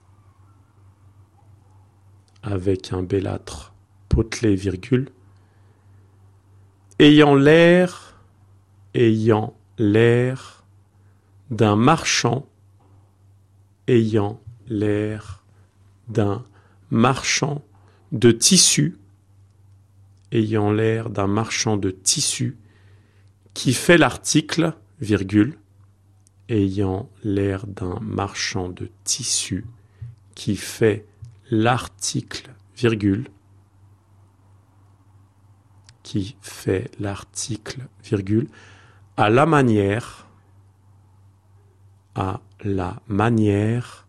avec un bellâtre potelé, virgule, ayant l'air, ayant l'air d'un marchand, ayant l'air d'un marchand de tissu, ayant l'air d'un marchand de tissu, qui fait l'article, virgule, ayant l'air d'un marchand de tissu, qui fait l'article, virgule, qui fait l'article, virgule, à la manière, à la manière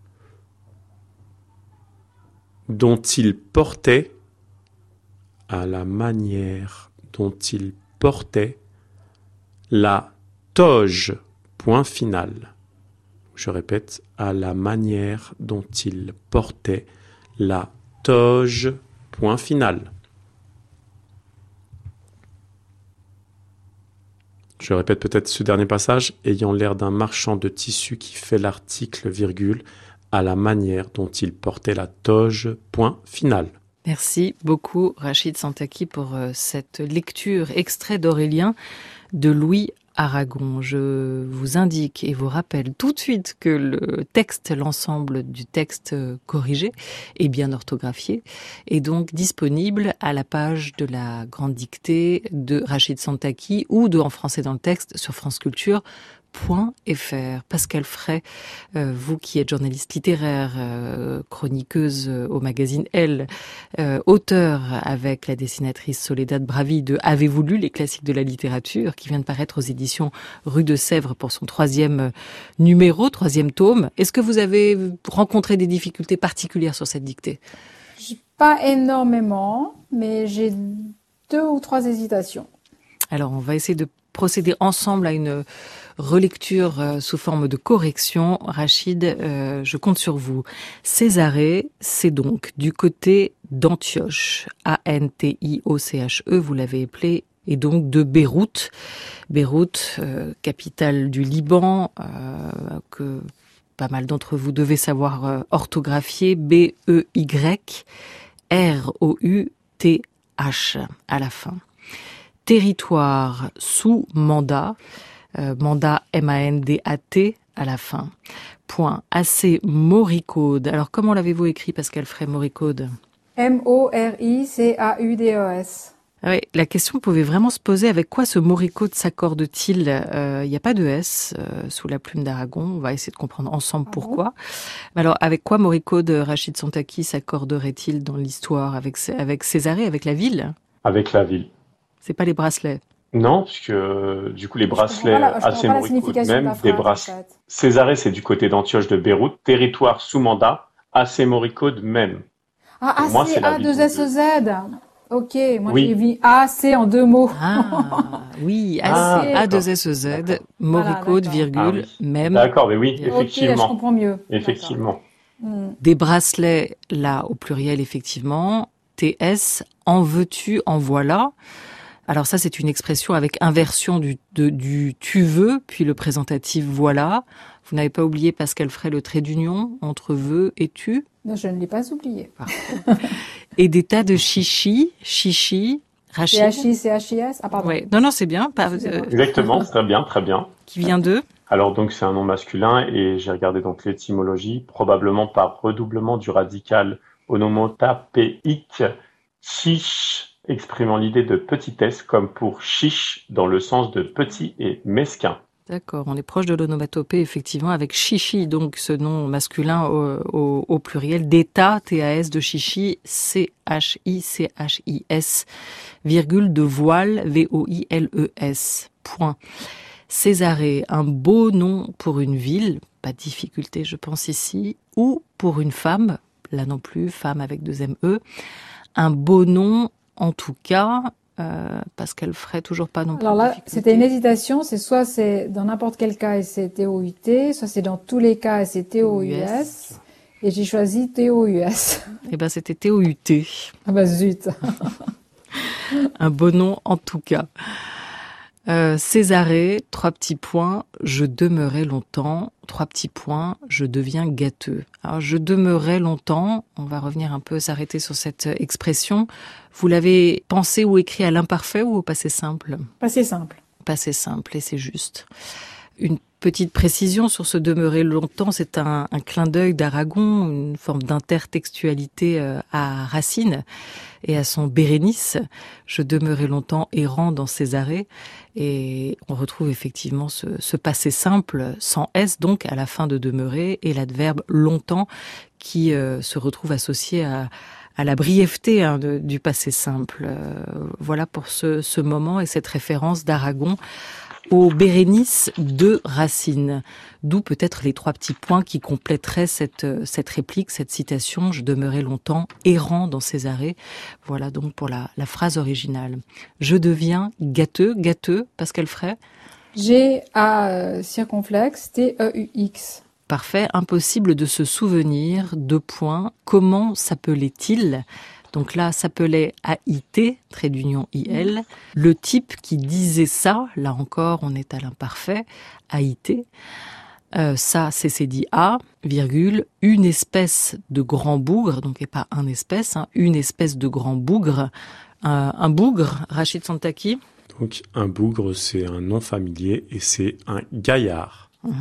dont il portait, à la manière dont il portait la toge, point final. Je répète, à la manière dont il portait la toge, point final. Je répète peut-être ce dernier passage, ayant l'air d'un marchand de tissu qui fait l'article, virgule, à la manière dont il portait la toge, point final. Merci beaucoup Rachid Santaki pour euh, cette lecture extrait d'Aurélien de Louis Aragon. Je vous indique et vous rappelle tout de suite que le texte, l'ensemble du texte corrigé et bien orthographié, est donc disponible à la page de la grande dictée de Rachid Santaki ou de En français dans le texte sur franceculture point f r. Pascal Fray, euh, vous qui êtes journaliste littéraire, euh, chroniqueuse au magazine Elle, euh, auteur avec la dessinatrice Soledad Bravi de Avez-vous lu les classiques de la littérature, qui vient de paraître aux éditions Rue de Sèvres pour son troisième numéro, troisième tome. Est-ce que vous avez rencontré des difficultés particulières sur cette dictée? Pas énormément, mais j'ai deux ou trois hésitations. Alors, on va essayer de procéder ensemble à une relecture euh, sous forme de correction. Rachid, euh, je compte sur vous. Césarée, c'est donc du côté d'Antioche, A N T I O C H E, vous l'avez appelé, et donc de Beyrouth. Beyrouth, euh, capitale du Liban, euh, que pas mal d'entre vous devez savoir euh, orthographier, B E Y R O U T H à la fin. Territoire sous mandat, euh, mandat M A N D A T à la fin. Point. Assez Moricaude. Alors, comment l'avez-vous écrit, Pascal Fray, Moricaude? M O R I C A U D E S. Oui, la question pouvait vraiment se poser, avec quoi ce Moricaude s'accorde-t-il? Il euh, n'y a pas de S euh, sous la plume d'Aragon. On va essayer de comprendre ensemble ah pourquoi. Bon Alors, avec quoi Moricaude, Rachid Santaki, s'accorderait-il dans l'histoire? Avec, avec Césarée, avec la ville? Avec la ville. C'est pas les bracelets? Non, puisque euh, du coup les bracelets assez Moricaude même, des bracelets. En fait. Césarée, c'est du côté d'Antioche de Beyrouth, territoire sous mandat, assez Moricaude même. Ah, A C A deux S E Z. Ok, moi oui. J'ai vu A C en deux mots. Ah, oui, A deux S E Z, Moricaude, voilà, virgule, ah, oui. même. D'accord, mais oui, effectivement. Ok, je comprends mieux. Effectivement. Hmm. Des bracelets, là, au pluriel, effectivement. T S, en veux-tu, en voilà. Alors ça, c'est une expression avec inversion du, de, du tu veux, puis le présentatif voilà. Vous n'avez pas oublié, Pascal Fray, le trait d'union entre veux et tu? Non, je ne l'ai pas oublié. Et des tas de chichi, chichi, Rachid. C H I, C H I S. Ah, pardon. Ouais. Non, non, c'est bien. Pas, euh... Exactement, très bien, très bien. Qui vient de? Alors donc c'est un nom masculin et j'ai regardé donc l'étymologie, probablement par redoublement du radical onomotapéique chiche, exprimant l'idée de petitesse comme pour chiche dans le sens de petit et mesquin. D'accord, on est proche de l'onomatopée, effectivement, avec chichi, donc ce nom masculin au, au, au pluriel, d'état, T A S de chichi, C H I C H I S, virgule de voile, V O I L E S, point. Césarée, un beau nom pour une ville, pas de difficulté je pense ici, ou pour une femme, là non plus, femme avec deux M E, un beau nom en tout cas, Euh, parce qu'elle ferait toujours pas non plus. Alors là, c'était une hésitation, c'est soit c'est dans n'importe quel cas et c'est T O U T, soit c'est dans tous les cas et c'est T O U S, et j'ai choisi T O U S. Eh ben c'était T O U T. Ah bah zut. Un beau nom en tout cas. Euh, Césarée, trois petits points, je demeurais longtemps, trois petits points, je deviens gâteux. Alors, je demeurais longtemps, on va revenir un peu, s'arrêter sur cette expression. Vous l'avez pensé ou écrit à l'imparfait ou au passé simple? Passé simple. Passé simple, et c'est juste. Une petite précision sur ce demeurer longtemps, c'est un, un clin d'œil d'Aragon, une forme d'intertextualité à Racine et à son Bérénice. Je demeurais longtemps errant dans ces arrêts, et on retrouve effectivement ce, ce passé simple, sans S donc, à la fin de demeurer, et l'adverbe longtemps qui euh, se retrouve associé à à la brièveté hein, de, du passé simple. Euh, voilà pour ce, ce moment et cette référence d'Aragon au Bérénice de Racine. D'où peut-être les trois petits points qui compléteraient cette, cette réplique, cette citation. Je demeurais longtemps errant dans ces arrêts. Voilà donc pour la, la phrase originale. Je deviens gâteux, gâteux, Pascal Fray. G A circonflexe T E U X. Parfait, impossible de se souvenir, deux points, comment s'appelait-il? Donc là, s'appelait A I T, trait d'union I L. Le type qui disait ça, là encore, on est à l'imparfait, A I T. Euh, ça, c'est c'est dit A, virgule, une espèce de grand bougre, donc et pas un espèce, hein, une espèce de grand bougre. Euh, un bougre, Rachid Santaki. Donc un bougre, c'est un nom familier et c'est un gaillard. Mmh.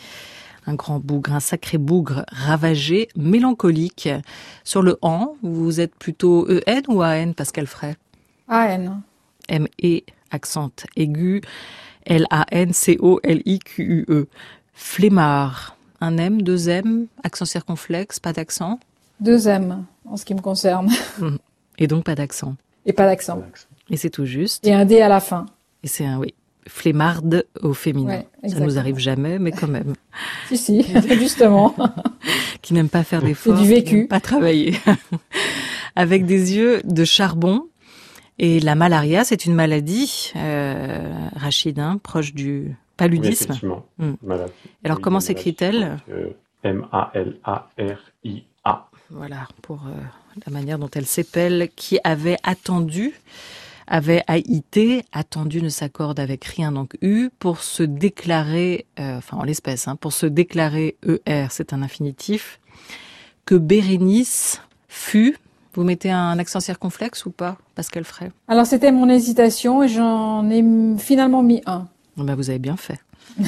Un grand bougre, un sacré bougre ravagé, mélancolique. Sur le an, vous êtes plutôt E N ou A N, Pascal Fray? A N. M E, accent aigu, L A N C O L I Q U E. Flemmard, un M, deux M, accent circonflexe, pas d'accent? Deux M, en ce qui me concerne. Et donc pas d'accent. Et pas d'accent. Et c'est tout juste. Et un D à la fin. Et c'est un, oui. Flemmarde au féminin. Ouais, ça nous arrive jamais, mais quand même. Si, si, justement. Qui n'aime pas faire d'efforts. C'est du vécu. Pas travailler. Avec des yeux de charbon. Et la malaria, c'est une maladie, euh, Rachid, hein, proche du paludisme. Oui, effectivement. Hum. Maladie. Alors, oui, comment s'écrit-elle? euh, M A L A R I A. Voilà, pour euh, la manière dont elle s'épelle, qui avait attendu... avait A I T, attendu ne s'accorde avec rien, donc U, pour se déclarer, euh, enfin en l'espèce, hein, pour se déclarer E R, c'est un infinitif, que Bérénice fut, vous mettez un accent circonflexe ou pas, Pascal Fray? Alors c'était mon hésitation et j'en ai finalement mis un. Ben, vous avez bien fait.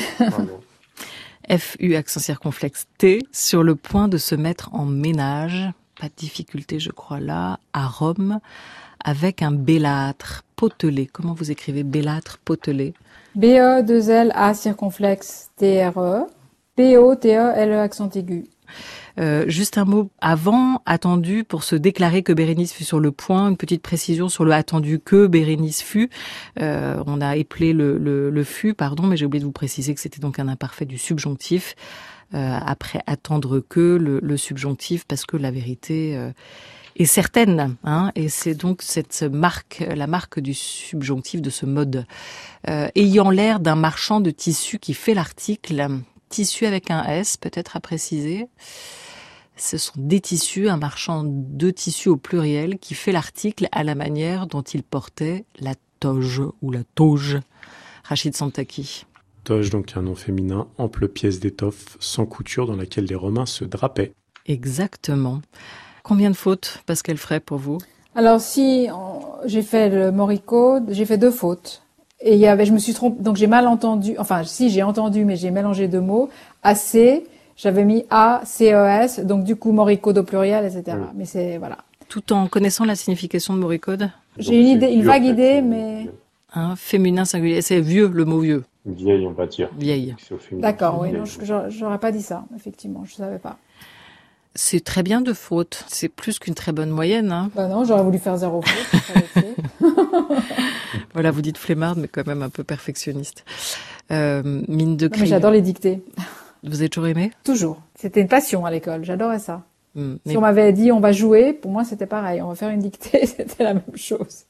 F U, accent circonflexe T, sur le point de se mettre en ménage, pas de difficulté je crois là, à Rome, avec un bellâtre potelé. Comment vous écrivez bellâtre potelé? B E deux L A circonflexe T R E, P O T E L E accent aigu. Euh, juste un mot avant, attendu, pour se déclarer que Bérénice fut sur le point, une petite précision sur le attendu que Bérénice fut. Euh, on a éplé le, le, le fut, pardon, mais j'ai oublié de vous préciser que c'était donc un imparfait du subjonctif. Euh, après attendre que le, le subjonctif, parce que la vérité... Euh, est certaine, hein, et c'est donc cette marque, la marque du subjonctif de ce mode, euh, ayant l'air d'un marchand de tissu qui fait l'article, tissu avec un S, peut-être à préciser. Ce sont des tissus, un marchand de tissus au pluriel qui fait l'article à la manière dont il portait la toge ou la toge. Rachid Santaki. Toge, donc un nom féminin, ample pièce d'étoffe sans couture dans laquelle les Romains se drapaient. Exactement. Combien de fautes, Pascal Fray, pour vous? Alors si on, j'ai fait le moricode, j'ai fait deux fautes. Et il y avait, je me suis trompée, donc j'ai mal entendu, enfin si j'ai entendu, mais j'ai mélangé deux mots. A C, j'avais mis A, C E S, donc du coup moricode au pluriel, et cetera. Oui. Mais c'est, voilà. Tout en connaissant la signification de moricode? J'ai donc une idée, une vague idée, mais... Hein, féminin singulier, c'est vieux, le mot vieux. Vieille, on va dire. Vieille. D'accord, oui, non, j'aurais pas dit ça, effectivement, je savais pas. C'est très bien de faute. C'est plus qu'une très bonne moyenne. Hein. Bah non, j'aurais voulu faire zéro faute. Voilà, vous dites flemmarde, mais quand même un peu perfectionniste. Euh, mine de cri. J'adore les dictées. Vous avez toujours aimé ? Toujours. C'était une passion à l'école. J'adorais ça. Mmh, si on m'avait dit on va jouer, pour moi c'était pareil. On va faire une dictée, c'était la même chose.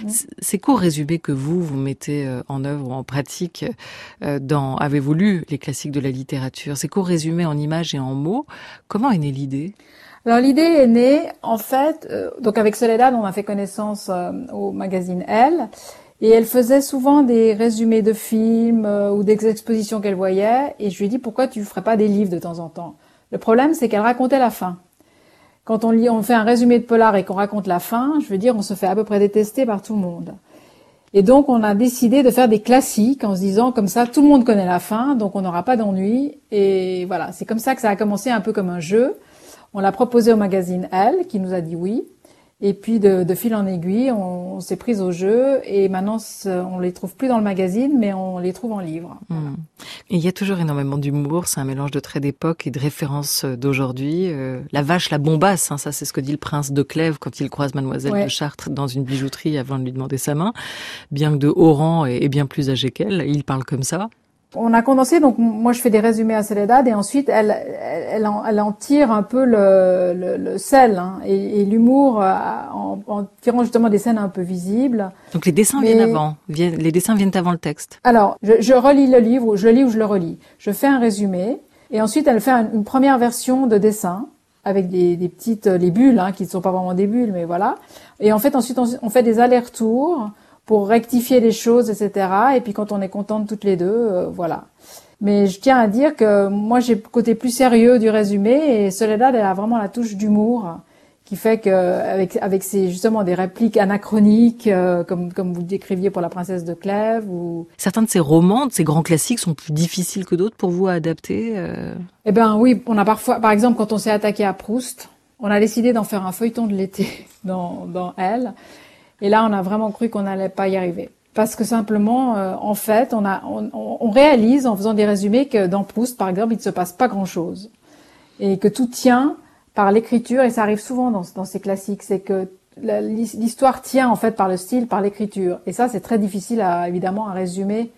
Ces courts résumés que vous, vous mettez en œuvre ou en pratique dans « Avez-vous lu les classiques de la littérature ?» Ces courts résumés en images et en mots, comment est née l'idée ? Alors l'idée est née, en fait, euh, donc avec Soledad, on a fait connaissance euh, au magazine Elle, et elle faisait souvent des résumés de films euh, ou des expositions qu'elle voyait, et je lui ai dit pourquoi tu ferais pas des livres de temps en temps ? Le problème, c'est qu'elle racontait la fin. Quand on lit, on fait un résumé de polar et qu'on raconte la fin, je veux dire, on se fait à peu près détester par tout le monde. Et donc, on a décidé de faire des classiques en se disant, comme ça, tout le monde connaît la fin, donc on n'aura pas d'ennui. Et voilà, c'est comme ça que ça a commencé un peu comme un jeu. On l'a proposé au magazine Elle, qui nous a dit oui. Et puis, de, de fil en aiguille, on, on s'est pris au jeu. Et maintenant, on les trouve plus dans le magazine, mais on les trouve en livre. Mmh. Et il y a toujours énormément d'humour. C'est un mélange de traits d'époque et de références d'aujourd'hui. Euh, la vache, la bombasse, hein, ça c'est ce que dit le prince de Clèves quand il croise Mademoiselle ouais. de Chartres dans une bijouterie avant de lui demander sa main. Bien que de haut rang et, et bien plus âgé qu'elle, il parle comme ça. On a condensé, donc moi je fais des résumés à Soledad et ensuite elle, elle, elle, en, elle en tire un peu le, le, le sel hein, et, et l'humour en, en tirant justement des scènes un peu visibles. Donc les dessins Mais... viennent avant, viennent, les dessins viennent avant le texte. Alors je, je relis le livre, je lis ou je le relis. Je fais un résumé et ensuite elle fait un, une première version de dessin avec des, des petites les bulles hein, qui ne sont pas vraiment des bulles mais voilà. Et en fait ensuite on, on fait des allers-retours pour rectifier les choses, et cetera. Et puis quand on est contente toutes les deux, euh, voilà. Mais je tiens à dire que moi j'ai le côté plus sérieux du résumé et Soledad elle a vraiment la touche d'humour qui fait que avec avec ces justement des répliques anachroniques euh, comme comme vous le décriviez pour La Princesse de Clèves ou certains de ces romans, de ces grands classiques sont plus difficiles que d'autres pour vous à adapter. Euh... Eh ben oui, on a parfois, par exemple quand on s'est attaqué à Proust, on a décidé d'en faire un feuilleton de l'été dans dans Elle. Et là, on a vraiment cru qu'on n'allait pas y arriver. Parce que simplement, euh, en fait, on, a, on, on réalise en faisant des résumés que dans Proust, par exemple, il ne se passe pas grand-chose. Et que tout tient par l'écriture, et ça arrive souvent dans, dans ces classiques, c'est que la, l'histoire tient en fait par le style, par l'écriture. Et ça, c'est très difficile, à, évidemment, à résumer.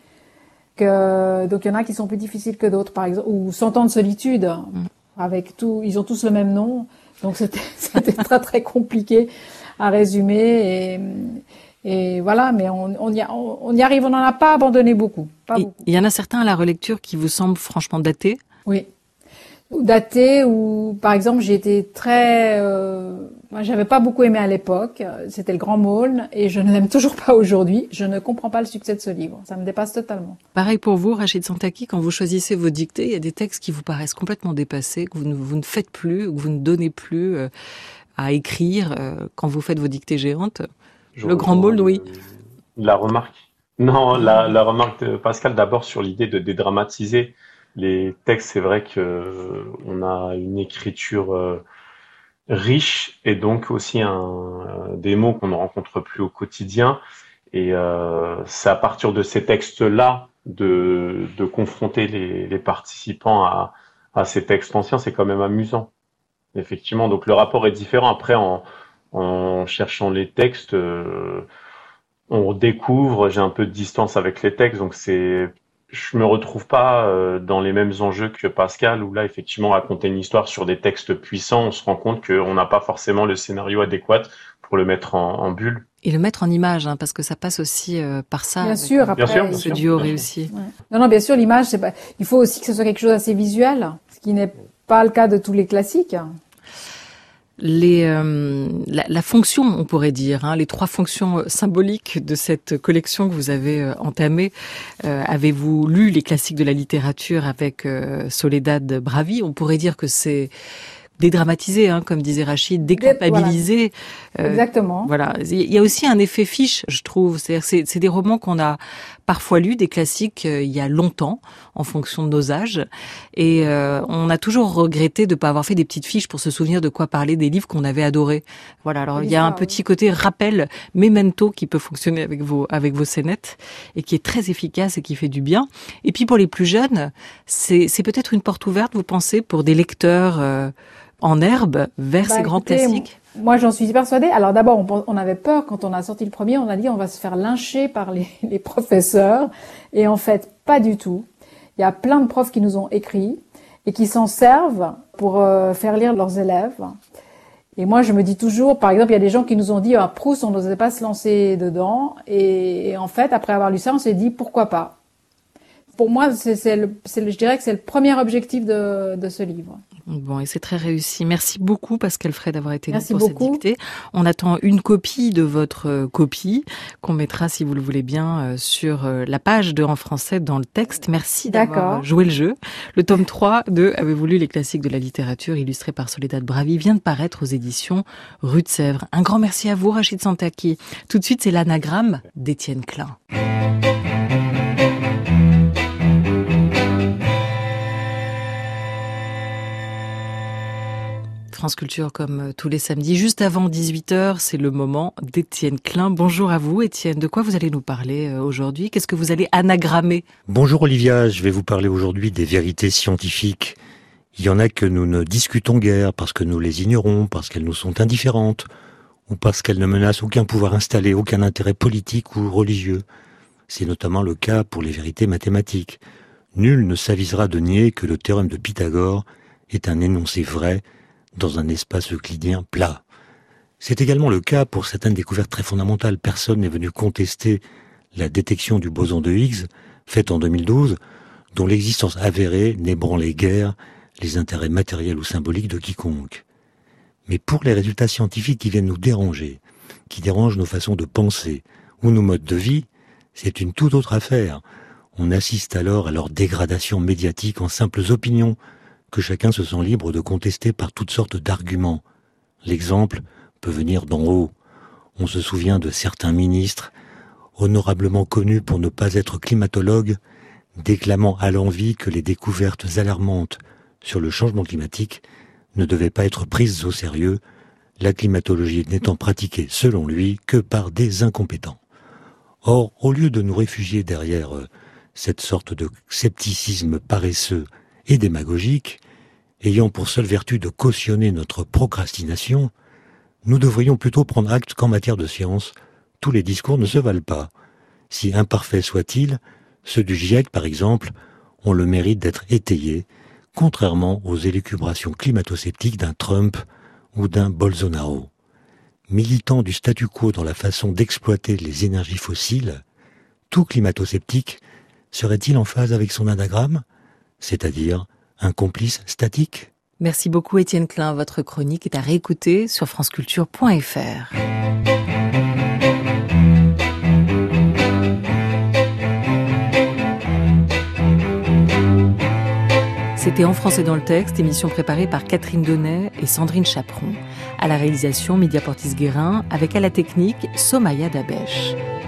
Que, donc, il y en a qui sont plus difficiles que d'autres, par exemple. Ou Cent ans de solitude, mmh. avec tout, ils ont tous le même nom. Donc, c'était, c'était très, très compliqué à résumer et, et voilà, mais on, on, y a, on, on y arrive, on n'en a pas abandonné beaucoup. Pas et beaucoup. Il y en a certains à la relecture qui vous semblent franchement datés ? Oui. Datés ou, par exemple, j'ai été très... Euh, moi, j'avais pas beaucoup aimé à l'époque, c'était Le Grand Maulne, et je ne l'aime toujours pas aujourd'hui. Je ne comprends pas le succès de ce livre, ça me dépasse totalement. Pareil pour vous, Rachid Santaki, quand vous choisissez vos dictées, il y a des textes qui vous paraissent complètement dépassés, que vous ne, vous ne faites plus, que vous ne donnez plus... Euh, à écrire euh, quand vous faites vos dictées géantes. Je le Grand Maulne, oui. La remarque. Non, la, la remarque de Pascal d'abord sur l'idée de dédramatiser les textes. C'est vrai que euh, on a une écriture euh, riche et donc aussi un, euh, des mots qu'on ne rencontre plus au quotidien. Et euh, c'est à partir de ces textes-là de, de confronter les, les participants à, à ces textes anciens. C'est quand même amusant. Effectivement, donc le rapport est différent. Après, en, en cherchant les textes, euh, on découvre, j'ai un peu de distance avec les textes, donc c'est, je me retrouve pas euh, dans les mêmes enjeux que Pascal, où là, effectivement, raconter une histoire sur des textes puissants, on se rend compte qu'on n'a pas forcément le scénario adéquat pour le mettre en, en bulle. Et le mettre en image, hein, parce que ça passe aussi euh, par ça. Bien sûr, après, bien sûr, ce duo réussi. Ouais. Non, non, bien sûr, l'image, c'est pas. Il faut aussi que ce soit quelque chose d'assez visuel, ce qui n'est pas le cas de tous les classiques. Les, euh, la, la fonction, on pourrait dire, hein, les trois fonctions symboliques de cette collection que vous avez euh, entamée. Euh, avez-vous lu les classiques de la littérature avec euh, Soledad Bravi ? On pourrait dire que c'est dédramatiser, hein, comme disait Rachid, déculpabiliser. Voilà. Exactement. Euh, voilà. Il y a aussi un effet fiche, je trouve. C'est-à-dire, c'est, c'est des romans qu'on a parfois lus, des classiques, euh, il y a longtemps, en fonction de nos âges. Et euh, on a toujours regretté de ne pas avoir fait des petites fiches pour se souvenir de quoi parler des livres qu'on avait adorés. Voilà. Alors, il y a un petit côté rappel, memento, qui peut fonctionner avec vos, avec vos scénettes, et qui est très efficace et qui fait du bien. Et puis, pour les plus jeunes, c'est, c'est peut-être une porte ouverte, vous pensez, pour des lecteurs euh, en herbe vers bah, ces grands écoutez, classiques? Moi, j'en suis persuadée. Alors d'abord, on, on avait peur quand on a sorti le premier, on a dit on va se faire lyncher par les, les professeurs. Et en fait, pas du tout. Il y a plein de profs qui nous ont écrit et qui s'en servent pour euh, faire lire leurs élèves. Et moi, je me dis toujours, par exemple, il y a des gens qui nous ont dit, ah, Proust, on n'osait pas se lancer dedans. Et, et en fait, après avoir lu ça, on s'est dit, pourquoi pas? Pour moi, c'est, c'est le, c'est le, je dirais que c'est le premier objectif de, de ce livre. Bon, et c'est très réussi. Merci beaucoup, Pascale Frey, d'avoir été là pour beaucoup. cette dictée. On attend une copie de votre copie, qu'on mettra, si vous le voulez bien, sur la page de En français dans le texte. Merci d'avoir D'accord. joué le jeu. Le tome trois de Avez-vous lu les classiques de la littérature, illustré par Soledad Bravi, vient de paraître aux éditions Rue de Sèvres. Un grand merci à vous, Rachid Santaki. Tout de suite, c'est l'anagramme d'Étienne Klein. France Culture comme tous les samedis. Juste avant dix-huit heures, c'est le moment d'Étienne Klein. Bonjour à vous, Étienne. De quoi vous allez nous parler aujourd'hui? Qu'est-ce que vous allez anagrammer? Bonjour Olivia, je vais vous parler aujourd'hui des vérités scientifiques. Il y en a que nous ne discutons guère parce que nous les ignorons, parce qu'elles nous sont indifférentes, ou parce qu'elles ne menacent aucun pouvoir installé, aucun intérêt politique ou religieux. C'est notamment le cas pour les vérités mathématiques. Nul ne s'avisera de nier que le théorème de Pythagore est un énoncé vrai dans un espace euclidien plat. C'est également le cas pour certaines découvertes très fondamentales. Personne n'est venu contester la détection du boson de Higgs, faite en deux mille douze, dont l'existence avérée n'ébranlait guère les intérêts matériels ou symboliques de quiconque. Mais pour les résultats scientifiques qui viennent nous déranger, qui dérangent nos façons de penser ou nos modes de vie, c'est une toute autre affaire. On assiste alors à leur dégradation médiatique en simples opinions, que chacun se sent libre de contester par toutes sortes d'arguments. L'exemple peut venir d'en haut. On se souvient de certains ministres, honorablement connus pour ne pas être climatologues, déclamant à l'envi que les découvertes alarmantes sur le changement climatique ne devaient pas être prises au sérieux, la climatologie n'étant pratiquée, selon lui, que par des incompétents. Or, au lieu de nous réfugier derrière euh, cette sorte de scepticisme paresseux et démagogique, ayant pour seule vertu de cautionner notre procrastination, nous devrions plutôt prendre acte qu'en matière de science, tous les discours ne se valent pas. Si imparfaits soient-ils, ceux du GIEC, par exemple, ont le mérite d'être étayés, contrairement aux élucubrations climato-sceptiques d'un Trump ou d'un Bolsonaro. Militant du statu quo dans la façon d'exploiter les énergies fossiles, tout climato-sceptique serait-il en phase avec son anagramme, c'est-à-dire un complice statique? Merci beaucoup Étienne Klein. Votre chronique est à réécouter sur franceculture point f r. C'était En français dans le texte, émission préparée par Catherine Donnet et Sandrine Chaperon. À la réalisation, Média Portis-Guérin, avec à la technique, Somaya Dabesh.